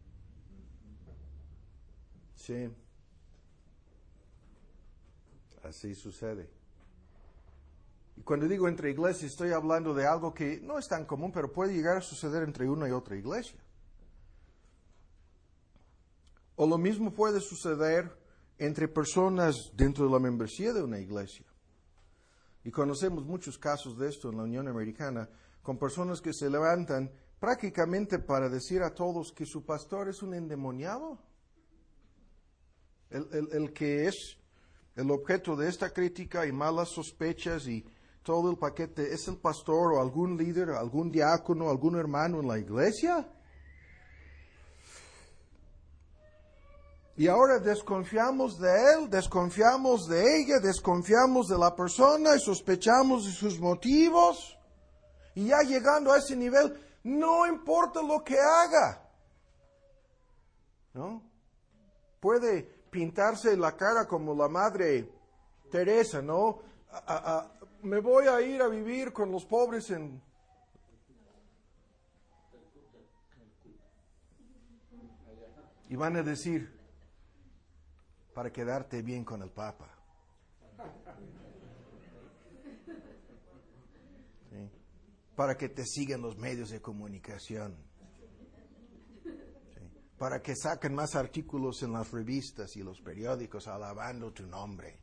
Sí. Así sucede. Y cuando digo entre iglesias, estoy hablando de algo que no es tan común, pero puede llegar a suceder entre una y otra iglesia. O lo mismo puede suceder entre personas dentro de la membresía de una iglesia. Y conocemos muchos casos de esto en la Unión Americana, con personas que se levantan prácticamente para decir a todos que su pastor es un endemoniado. El, el, el que es el objeto de esta crítica y malas sospechas y todo el paquete es el pastor o algún líder, algún diácono, algún hermano en la iglesia. Y ahora desconfiamos de él, desconfiamos de ella, desconfiamos de la persona y sospechamos de sus motivos. Y ya llegando a ese nivel, no importa lo que haga, ¿no? Puede pintarse la cara como la Madre Teresa, ¿no? A, a, a, me voy a ir a vivir con los pobres en... Y van a decir, para quedarte bien con el Papa. ¿Sí? Para que te sigan los medios de comunicación. ¿Sí? Para que saquen más artículos en las revistas y los periódicos alabando tu nombre.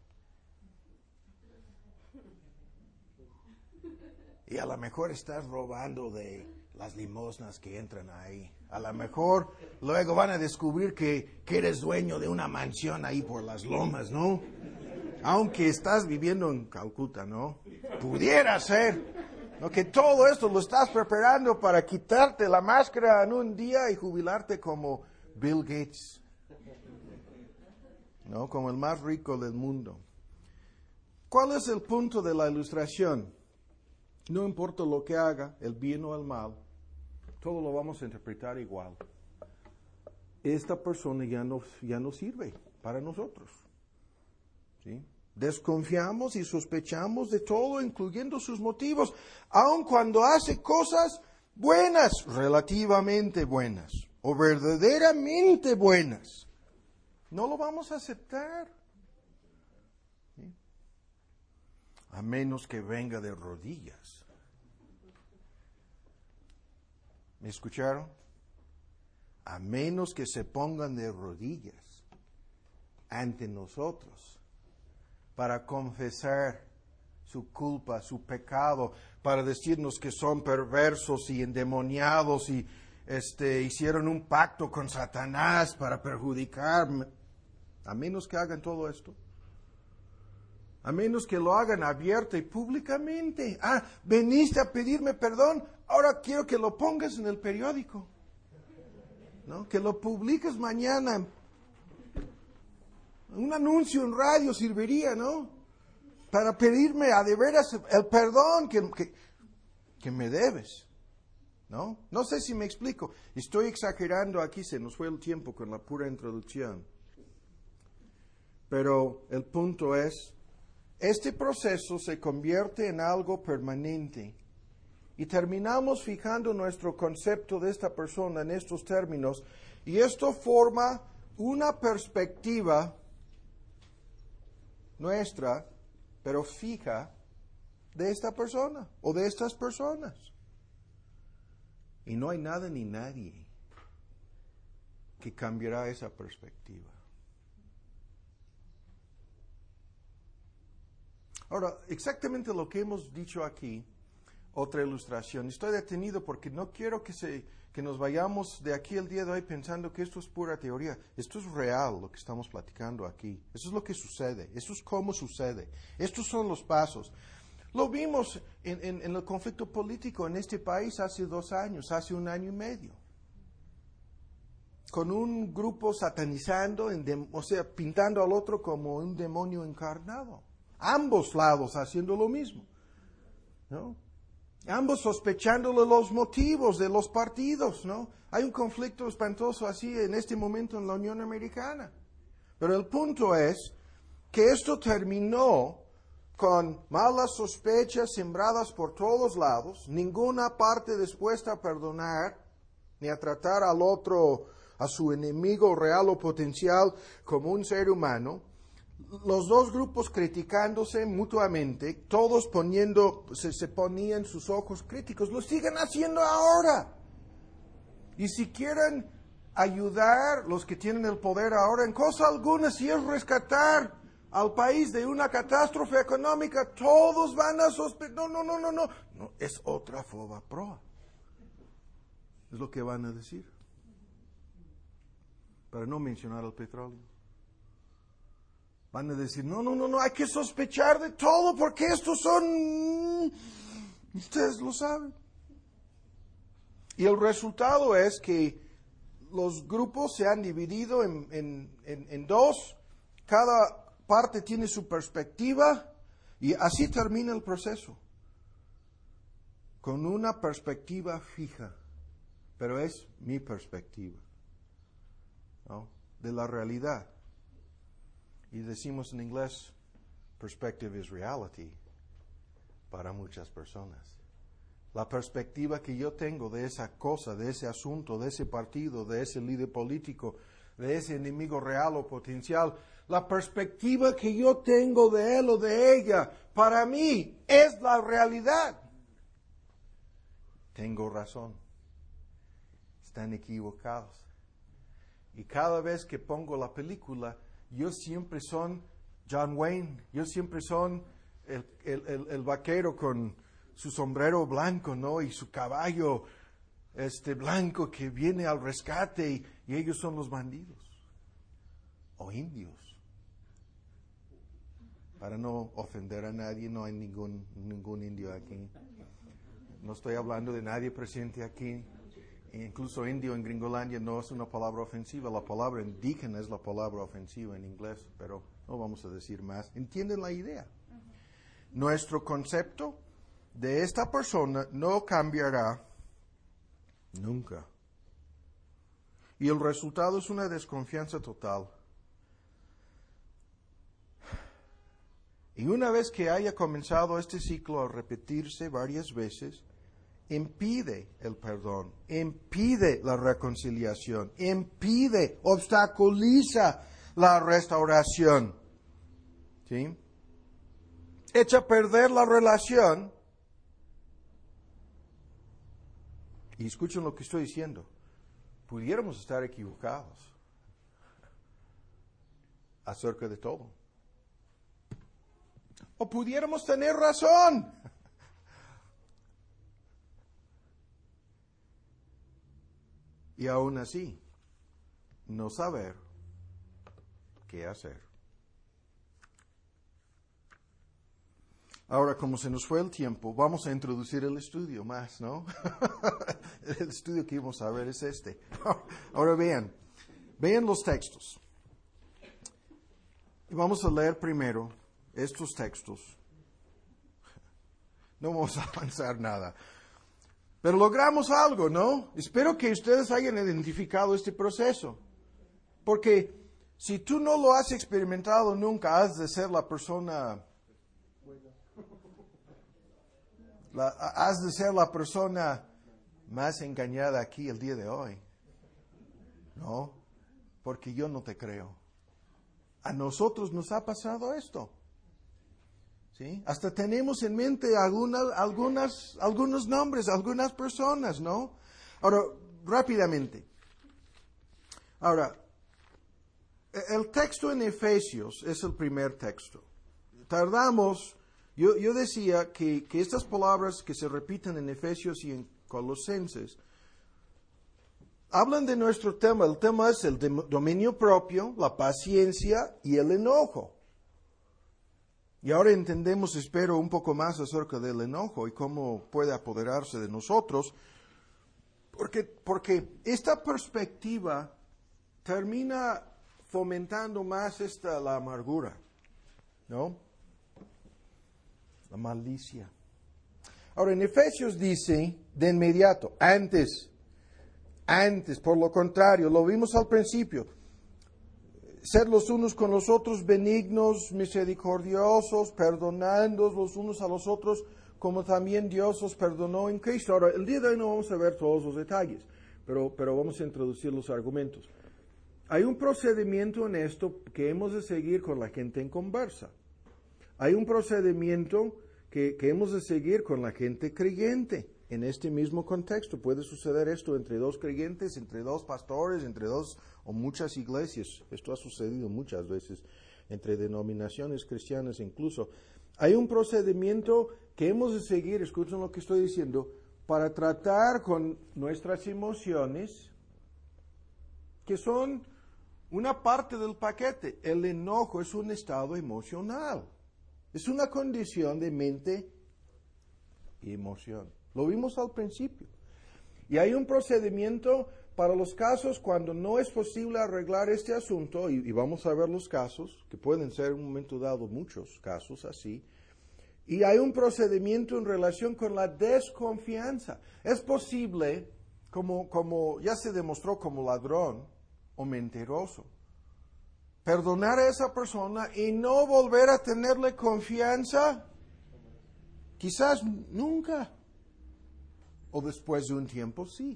Y a lo mejor estás robando de las limosnas que entran ahí. A lo mejor luego van a descubrir que, que eres dueño de una mansión ahí por las lomas, ¿no? Aunque estás viviendo en Calcuta, ¿no? Pudiera ser, ¿no? Que todo esto lo estás preparando para quitarte la máscara en un día y jubilarte como Bill Gates, ¿no? Como el más rico del mundo. ¿Cuál es el punto de la ilustración? No importa lo que haga, el bien o el mal, todo lo vamos a interpretar igual. Esta persona ya no, ya no sirve para nosotros. ¿Sí? Desconfiamos y sospechamos de todo, incluyendo sus motivos, aun cuando hace cosas buenas, relativamente buenas, o verdaderamente buenas. No lo vamos a aceptar. ¿Sí? A menos que venga de rodillas. ¿Me escucharon? A menos que se pongan de rodillas ante nosotros para confesar su culpa, su pecado, para decirnos que son perversos y endemoniados y este, hicieron un pacto con Satanás para perjudicarme. A menos que hagan todo esto. A menos que lo hagan abierta y públicamente. Ah, veniste a pedirme perdón, ahora quiero que lo pongas en el periódico. ¿No? Que lo publiques mañana. Un anuncio en radio serviría, ¿no? Para pedirme a de veras el perdón que, que, que me debes. ¿No? No sé si me explico. Estoy exagerando aquí, se nos fue el tiempo con la pura introducción. Pero el punto es, este proceso se convierte en algo permanente y terminamos fijando nuestro concepto de esta persona en estos términos y esto forma una perspectiva nuestra, pero fija, de esta persona o de estas personas. Y no hay nada ni nadie que cambiará esa perspectiva. Ahora, exactamente lo que hemos dicho aquí, otra ilustración. Estoy detenido porque no quiero que, se, que nos vayamos de aquí el día de hoy pensando que esto es pura teoría. Esto es real lo que estamos platicando aquí. Eso es lo que sucede. Eso es cómo sucede. Estos son los pasos. Lo vimos en, en, en el conflicto político en este país hace dos años, hace un año y medio. Con un grupo satanizando, en de, o sea, pintando al otro como un demonio encarnado. Ambos lados haciendo lo mismo, ¿no? Ambos sospechándole los motivos de los partidos, ¿no? Hay un conflicto espantoso así en este momento en la Unión Americana. Pero el punto es que esto terminó con malas sospechas sembradas por todos lados, ninguna parte dispuesta a perdonar, ni a tratar al otro, a su enemigo real o potencial, como un ser humano. Los dos grupos criticándose mutuamente, todos poniendo, se, se ponían sus ojos críticos, lo siguen haciendo ahora. Y si quieren ayudar los que tienen el poder ahora en cosa alguna, si es rescatar al país de una catástrofe económica, todos van a sospechar. No, no, no, no, no. No, es otra foba proa. Es lo que van a decir. Para no mencionar el petróleo. Van a decir, no, no, no, no, hay que sospechar de todo porque estos son... Ustedes lo saben. Y el resultado es que los grupos se han dividido en, en, en, en dos. Cada parte tiene su perspectiva y así termina el proceso. Con una perspectiva fija. Pero es mi perspectiva, ¿no? De la realidad. Y decimos en inglés, perspective is reality para muchas personas. La perspectiva que yo tengo de esa cosa, de ese asunto, de ese partido, de ese líder político, de ese enemigo real o potencial, la perspectiva que yo tengo de él o de ella, para mí es la realidad. Tengo razón. Están equivocados. Y cada vez que pongo la película, yo siempre son John Wayne, yo siempre son el, el, el, el vaquero con su sombrero blanco, ¿no? Y su caballo este blanco que viene al rescate y, y ellos son los bandidos. O indios. Para no ofender a nadie, no hay ningún, ningún indio aquí. No estoy hablando de nadie presente aquí. Incluso indio en Gringolandia no es una palabra ofensiva. La palabra indígena es la palabra ofensiva en inglés, pero no vamos a decir más. ¿Entienden la idea? Nuestro concepto de esta persona no cambiará nunca. Y el resultado es una desconfianza total. Y una vez que haya comenzado este ciclo a repetirse varias veces, impide el perdón, impide la reconciliación, impide, obstaculiza la restauración. ¿Sí? Echa a perder la relación. Y escuchen lo que estoy diciendo. Pudiéramos estar equivocados acerca de todo. O pudiéramos tener razón. Y aún así, no saber qué hacer. Ahora, como se nos fue el tiempo, vamos a introducir el estudio más, ¿no? El estudio que vamos a ver es este. Ahora vean, vean los textos. Y vamos a leer primero estos textos. No vamos a avanzar nada. Pero logramos algo, ¿no? Espero que ustedes hayan identificado este proceso. Porque si tú no lo has experimentado nunca, has de ser la persona... La, has de ser la persona más engañada aquí el día de hoy. ¿No? Porque yo no te creo. A nosotros nos ha pasado esto. ¿Sí? Hasta tenemos en mente algunas, algunas, algunos nombres, algunas personas, ¿no? Ahora, rápidamente. Ahora, el texto en Efesios es el primer texto. Tardamos, yo, yo decía que, que estas palabras que se repiten en Efesios y en Colosenses hablan de nuestro tema. El tema es el dominio propio, la paciencia y el enojo. Y ahora entendemos, espero, un poco más acerca del enojo y cómo puede apoderarse de nosotros, porque, porque esta perspectiva termina fomentando más esta, la amargura, ¿no? La malicia. Ahora, en Efesios dice, de inmediato, antes, antes, por lo contrario, lo vimos al principio, ser los unos con los otros benignos, misericordiosos, perdonando los unos a los otros, como también Dios os perdonó en Cristo. Ahora, el día de hoy no vamos a ver todos los detalles, pero, pero vamos a introducir los argumentos. Hay un procedimiento en esto que hemos de seguir con la gente en conversa. Hay un procedimiento que, que hemos de seguir con la gente creyente. en este mismo contexto. Puede suceder esto entre dos creyentes, entre dos pastores, entre dos o muchas iglesias. Esto ha sucedido muchas veces entre denominaciones cristianas incluso. Hay un procedimiento que hemos de seguir, escuchen lo que estoy diciendo, para tratar con nuestras emociones, que son una parte del paquete. El enojo es un estado emocional. Es una condición de mente y emoción. Lo vimos al principio. Y hay un procedimiento para los casos cuando no es posible arreglar este asunto, y, y vamos a ver los casos, que pueden ser en un momento dado muchos casos así. Y hay un procedimiento en relación con la desconfianza. Es posible, como, como ya se demostró como ladrón o mentiroso, perdonar a esa persona y no volver a tenerle confianza, quizás nunca, o después de un tiempo sí.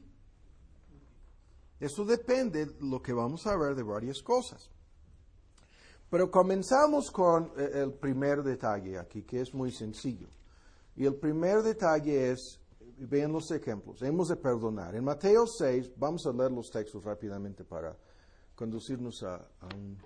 Eso depende de lo que vamos a ver de varias cosas. Pero comenzamos con el primer detalle aquí, que es muy sencillo. Y el primer detalle es, vean los ejemplos, hemos de perdonar. En Mateo seis, vamos a leer los textos rápidamente para conducirnos a, a un,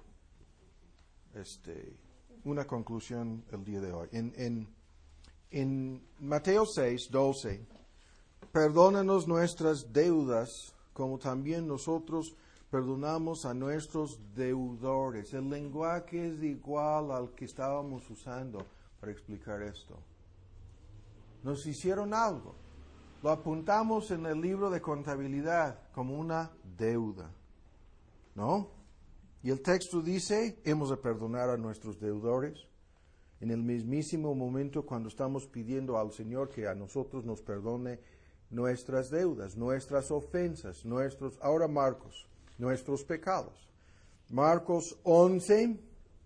este, una conclusión el día de hoy. En, en, en Mateo seis, doce, perdónanos nuestras deudas, como también nosotros perdonamos a nuestros deudores. El lenguaje es igual al que estábamos usando para explicar esto. Nos hicieron algo. Lo apuntamos en el libro de contabilidad como una deuda. ¿No? Y el texto dice, hemos de perdonar a nuestros deudores. En el mismísimo momento cuando estamos pidiendo al Señor que a nosotros nos perdone nuestras deudas, nuestras ofensas, nuestros, ahora Marcos, nuestros pecados. Marcos once,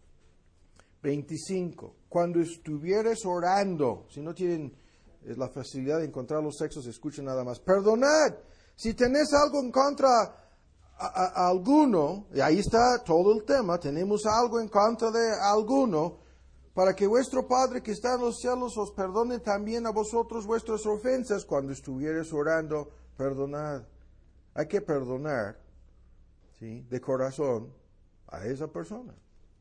veinticinco. Cuando estuvieres orando, si no tienen eh, la facilidad de encontrar los textos, escuchen nada más. Perdonad, si tenés algo en contra a, a, a alguno, y ahí está todo el tema, tenemos algo en contra de alguno, para que vuestro Padre que está en los cielos os perdone también a vosotros vuestras ofensas. Cuando estuvieres orando, perdonad. Hay que perdonar, ¿sí?, de corazón a esa persona.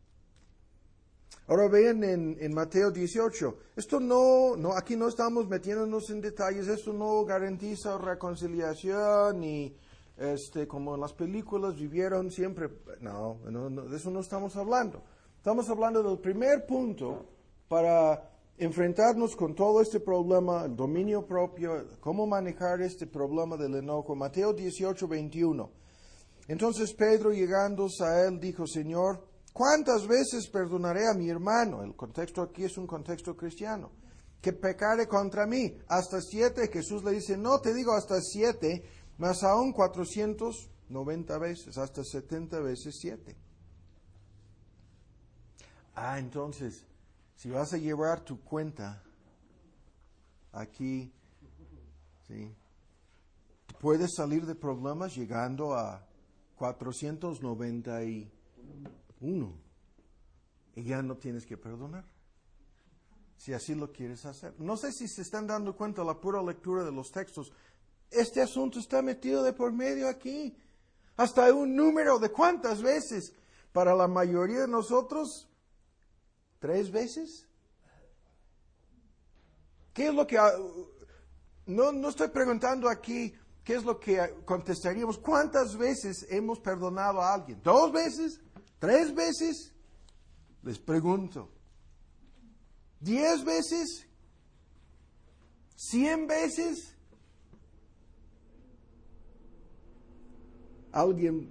Ahora vean en, en Mateo dieciocho, esto no, no, aquí no estamos metiéndonos en detalles, esto no garantiza reconciliación ni este, como en las películas vivieron siempre, no, no, no, de eso no estamos hablando. Estamos hablando del primer punto para enfrentarnos con todo este problema, el dominio propio, cómo manejar este problema del enojo. Mateo dieciocho, veintiuno. Entonces Pedro, llegando a él, dijo, Señor, ¿cuántas veces perdonaré a mi hermano? El contexto aquí es un contexto cristiano. Que pecare contra mí. Hasta siete. Jesús le dice, no te digo hasta siete, mas aún cuatrocientos noventa veces, hasta setenta veces siete. Ah, entonces, si vas a llevar tu cuenta aquí, ¿sí?, puedes salir de problemas llegando a cuatrocientos noventa y uno. Y ya no tienes que perdonar, si así lo quieres hacer. No sé si se están dando cuenta a la pura lectura de los textos. Este asunto está metido de por medio aquí. Hasta un número de cuántas veces. Para la mayoría de nosotros, ¿tres veces? ¿Qué es lo que... No, no estoy preguntando aquí qué es lo que contestaríamos. ¿Cuántas veces hemos perdonado a alguien? ¿Dos veces? ¿Tres veces? Les pregunto. ¿Diez veces? ¿Cien veces? Alguien...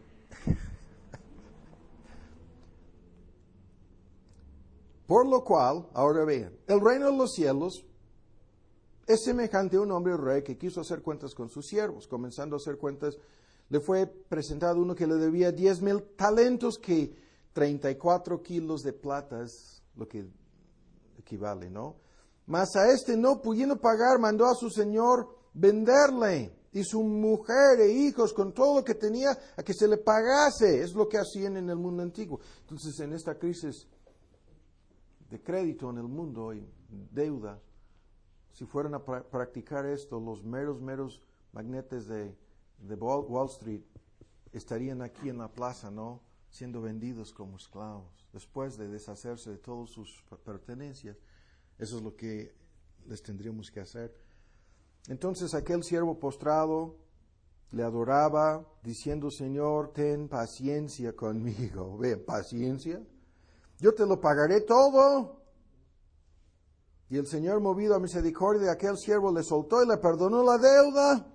Por lo cual, ahora vean, el reino de los cielos es semejante a un hombre rey que quiso hacer cuentas con sus siervos. Comenzando a hacer cuentas, le fue presentado uno que le debía diez mil talentos, que treinta y cuatro kilos de plata es lo que equivale, ¿no? Mas a este, no pudiendo pagar, mandó a su señor venderle, y su mujer e hijos con todo lo que tenía, a que se le pagase. Es lo que hacían en el mundo antiguo. Entonces, en esta crisis de crédito en el mundo y deuda, si fueran a pra- practicar esto, los meros, meros magnetes de, de Wall, Wall Street estarían aquí en la plaza, ¿no? Siendo vendidos como esclavos, después de deshacerse de todas sus pertenencias. Eso es lo que les tendríamos que hacer. Entonces aquel siervo postrado le adoraba, diciendo, Señor, ten paciencia conmigo. Ve, paciencia. Yo te lo pagaré todo. Y el Señor, movido a misericordia de aquel siervo, le soltó y le perdonó la deuda.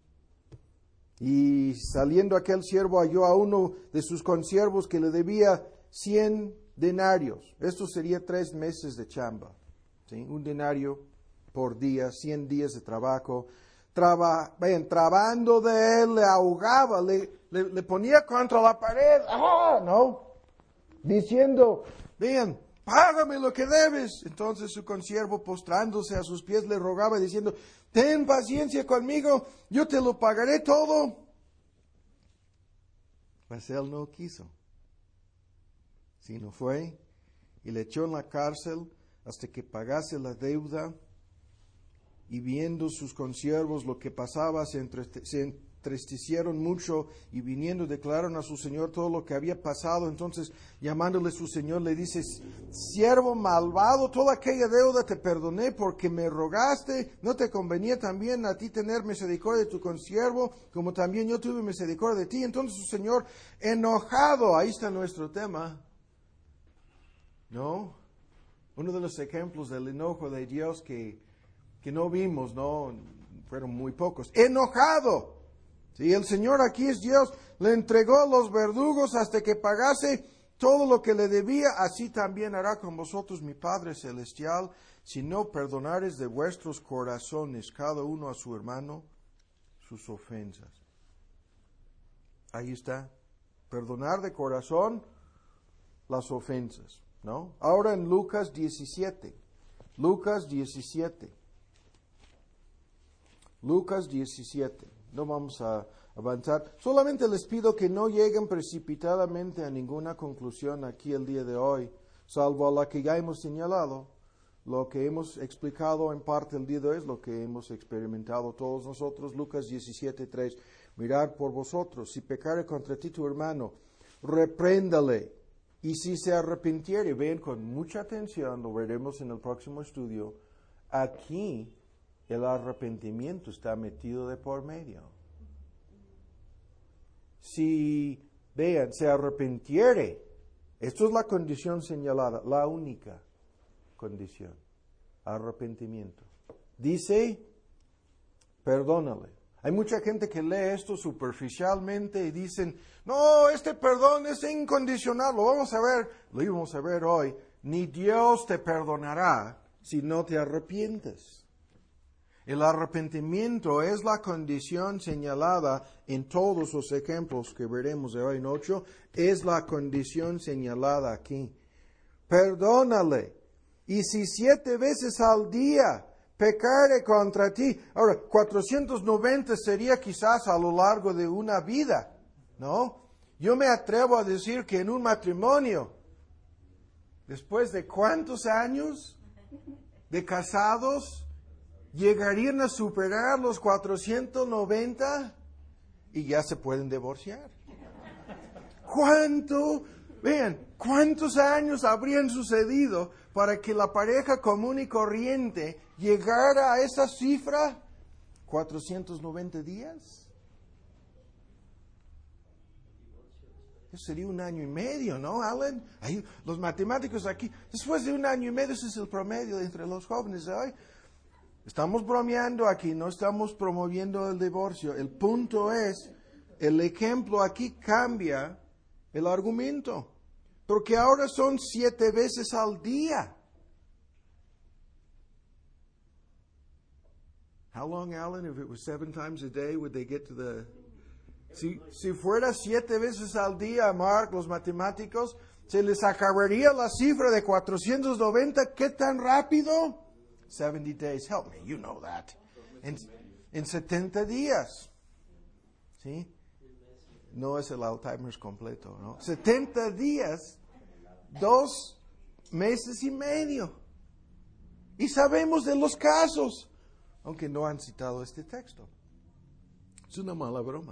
Y saliendo aquel siervo halló a uno de sus consiervos que le debía cien denarios. Esto sería tres meses de chamba. ¿Sí? Un denario por día, cien días de trabajo. Traba, ven, trabando de él, le ahogaba, le, le, le ponía contra la pared. ¡Ah! ¿No? Diciendo, vean, págame lo que debes. Entonces su consiervo, postrándose a sus pies, le rogaba diciendo, ten paciencia conmigo, yo te lo pagaré todo. Pues él no quiso, sino fue y le echó en la cárcel hasta que pagase la deuda. Y viendo sus consiervos lo que pasaba, se, entriste, se entristecieron mucho, y viniendo declararon a su señor todo lo que había pasado. Entonces, llamándole su señor, le dice, siervo malvado, toda aquella deuda te perdoné porque me rogaste. ¿No te convenía también a ti tener misericordia de tu consiervo, como también yo tuve misericordia de ti? Entonces su señor, enojado, ahí está nuestro tema, ¿no? Uno de los ejemplos del enojo de Dios que que no vimos, no, fueron muy pocos. Enojado. Sí, el Señor aquí es Dios, le entregó los verdugos hasta que pagase todo lo que le debía. Así también hará con vosotros mi Padre Celestial, si no perdonares de vuestros corazones cada uno a su hermano sus ofensas. Ahí está. Perdonar de corazón las ofensas, ¿no? Ahora en Lucas diecisiete. Lucas diecisiete. Lucas diecisiete. No vamos a avanzar. Solamente les pido que no lleguen precipitadamente a ninguna conclusión aquí el día de hoy, salvo a la que ya hemos señalado. Lo que hemos explicado en parte el día de hoy es lo que hemos experimentado todos nosotros. Lucas diecisiete, tres. Mirad por vosotros, si pecare contra ti tu hermano, repréndale. Y si se arrepintiere, ven con mucha atención, lo veremos en el próximo estudio, aquí el arrepentimiento está metido de por medio. Si, vean, se arrepintiere, esto es la condición señalada, la única condición, arrepentimiento. Dice, perdónale. Hay mucha gente que lee esto superficialmente y dicen, no, este perdón es incondicional, lo vamos a ver, lo íbamos a ver hoy, ni Dios te perdonará si no te arrepientes. El arrepentimiento es la condición señalada en todos los ejemplos que veremos de hoy en ocho. Es la condición señalada aquí. Perdónale. Y si siete veces al día pecare contra ti. Ahora, cuatrocientos noventa sería quizás a lo largo de una vida, ¿no? Yo me atrevo a decir que en un matrimonio, después de cuántos años de casados, llegarían a superar los cuatrocientos noventa y ya se pueden divorciar. ¿Cuánto? Vean, ¿cuántos años habrían sucedido para que la pareja común y corriente llegara a esa cifra? ¿cuatrocientos noventa días? Eso sería un año y medio, ¿no, Alan? Ahí, los matemáticos aquí, después de un año y medio, ese es el promedio entre los jóvenes de hoy. Estamos bromeando aquí, no estamos promoviendo el divorcio. El punto es, el ejemplo aquí cambia el argumento, porque ahora son siete veces al día. How long, Alan, if it was seven times a day, would they get to the... Si, si fuera siete veces al día, Mark, los matemáticos, se les acabaría la cifra de cuatrocientos noventa. ¿Qué tan rápido? seventy days. Help me, you know that. En, en setenta días. ¿Sí? No es el Alzheimer's completo, ¿no? setenta días, dos meses y medio. Y sabemos de los casos. aunque no han citado este texto. Es una mala broma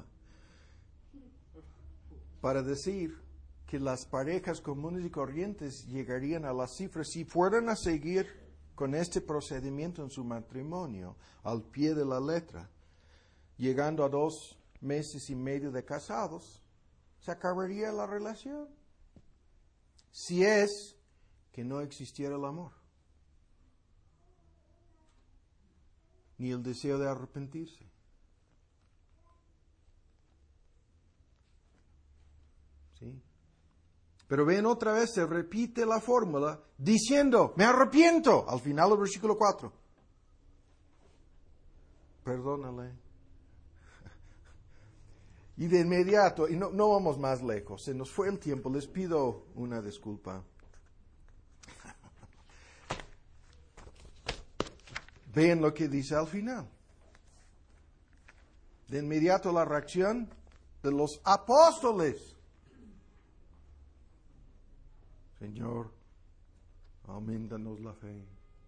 para decir que las parejas comunes y corrientes llegarían a las cifras si fueran a seguir con este procedimiento en su matrimonio al pie de la letra, llegando a dos meses y medio de casados, se acabaría la relación. Si es que no existiera el amor, ni el deseo de arrepentirse. ¿Sí? Pero ven otra vez, se repite la fórmula diciendo, me arrepiento, al final del versículo cuatro. Perdónale. Y de inmediato, y no, no vamos más lejos, se nos fue el tiempo, les pido una disculpa. Ven lo que dice al final. De inmediato la reacción de los apóstoles. Señor, aumentanos la fe.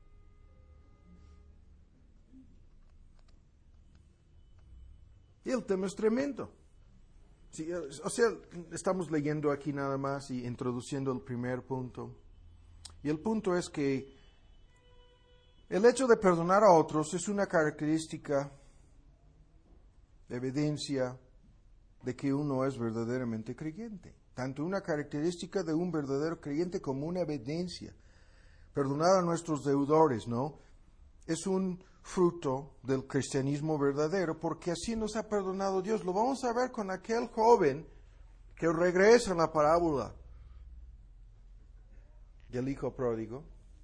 Y el tema es tremendo. Sí, o sea, estamos leyendo aquí nada más y introduciendo el primer punto. Y el punto es que el hecho de perdonar a otros es una característica, evidencia de que uno es verdaderamente creyente. Tanto una característica de un verdadero creyente como una evidencia. Perdonar a nuestros deudores, ¿no? Es un fruto del cristianismo verdadero, porque así nos ha perdonado Dios. Lo vamos a ver con aquel joven que regresa en la parábola del hijo pródigo.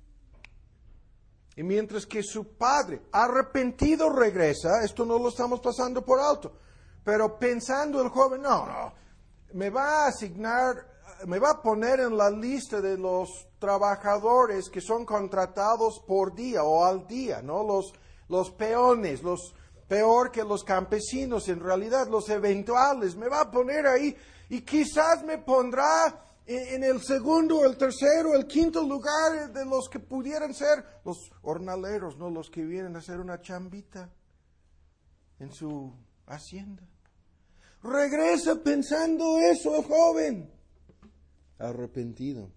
Y mientras que su padre, arrepentido, regresa, esto no lo estamos pasando por alto, pero pensando el joven, no, no, me va a asignar, me va a poner en la lista de los trabajadores que son contratados por día o al día, ¿no? Los, los peones, los peor que los campesinos, en realidad, los eventuales, me va a poner ahí y quizás me pondrá en el segundo, el tercero, el quinto lugar de los que pudieran ser los jornaleros, ¿no? Los que vienen a hacer una chambita en su hacienda. Regresa pensando eso, joven, arrepentido.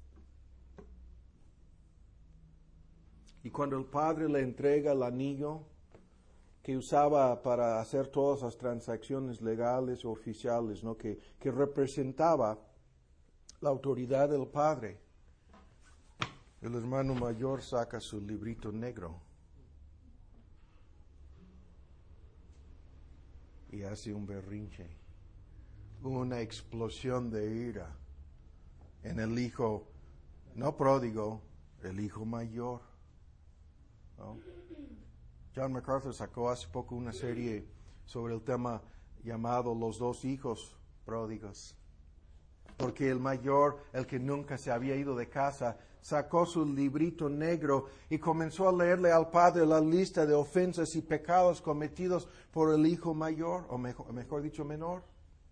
Y cuando el padre le entrega el anillo que usaba para hacer todas las transacciones legales o oficiales, ¿no? que, que representaba la autoridad del padre, el hermano mayor saca su librito negro y hace un berrinche, una explosión de ira en el hijo, no pródigo, el hijo mayor, ¿no? John MacArthur sacó hace poco una serie sobre el tema llamado Los dos hijos pródigos. Porque el mayor, el que nunca se había ido de casa, sacó su librito negro y comenzó a leerle al padre la lista de ofensas y pecados cometidos por el hijo mayor, o mejor, mejor dicho, menor.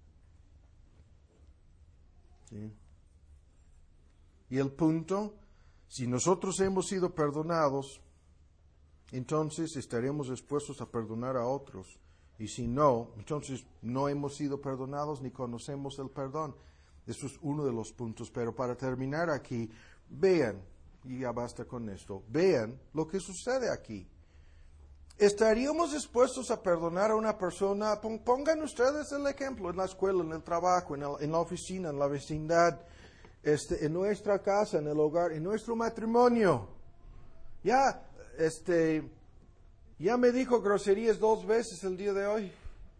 ¿Sí? Y el punto, si nosotros hemos sido perdonados, entonces estaremos dispuestos a perdonar a otros. Y si no, entonces no hemos sido perdonados ni conocemos el perdón. Eso es uno de los puntos, pero para terminar aquí, vean, y ya basta con esto, vean lo que sucede aquí. ¿Estaríamos dispuestos a perdonar a una persona? Pongan ustedes el ejemplo en la escuela, en el trabajo, en, el, en la oficina, en la vecindad, este, en nuestra casa, en el hogar, en nuestro matrimonio. Ya, este, ya me dijo groserías dos veces el día de hoy.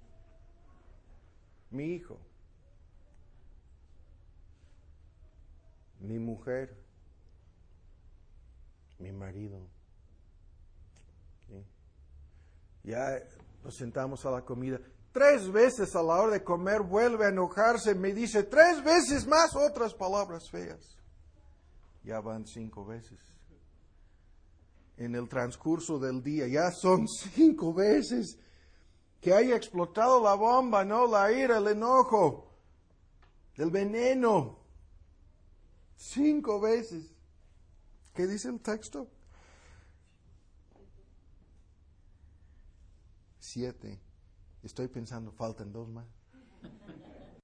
Mi hijo. Mi mujer, mi marido. ¿Sí? Ya nos sentamos a la comida. Tres veces a la hora de comer vuelve a enojarse. Me dice tres veces más otras palabras feas. Ya van cinco veces. En el transcurso del día ya son cinco veces que haya explotado la bomba, ¿no? La ira, el enojo, el veneno. Cinco veces. ¿Qué dice el texto? diecisiete. Estoy pensando, faltan dos más.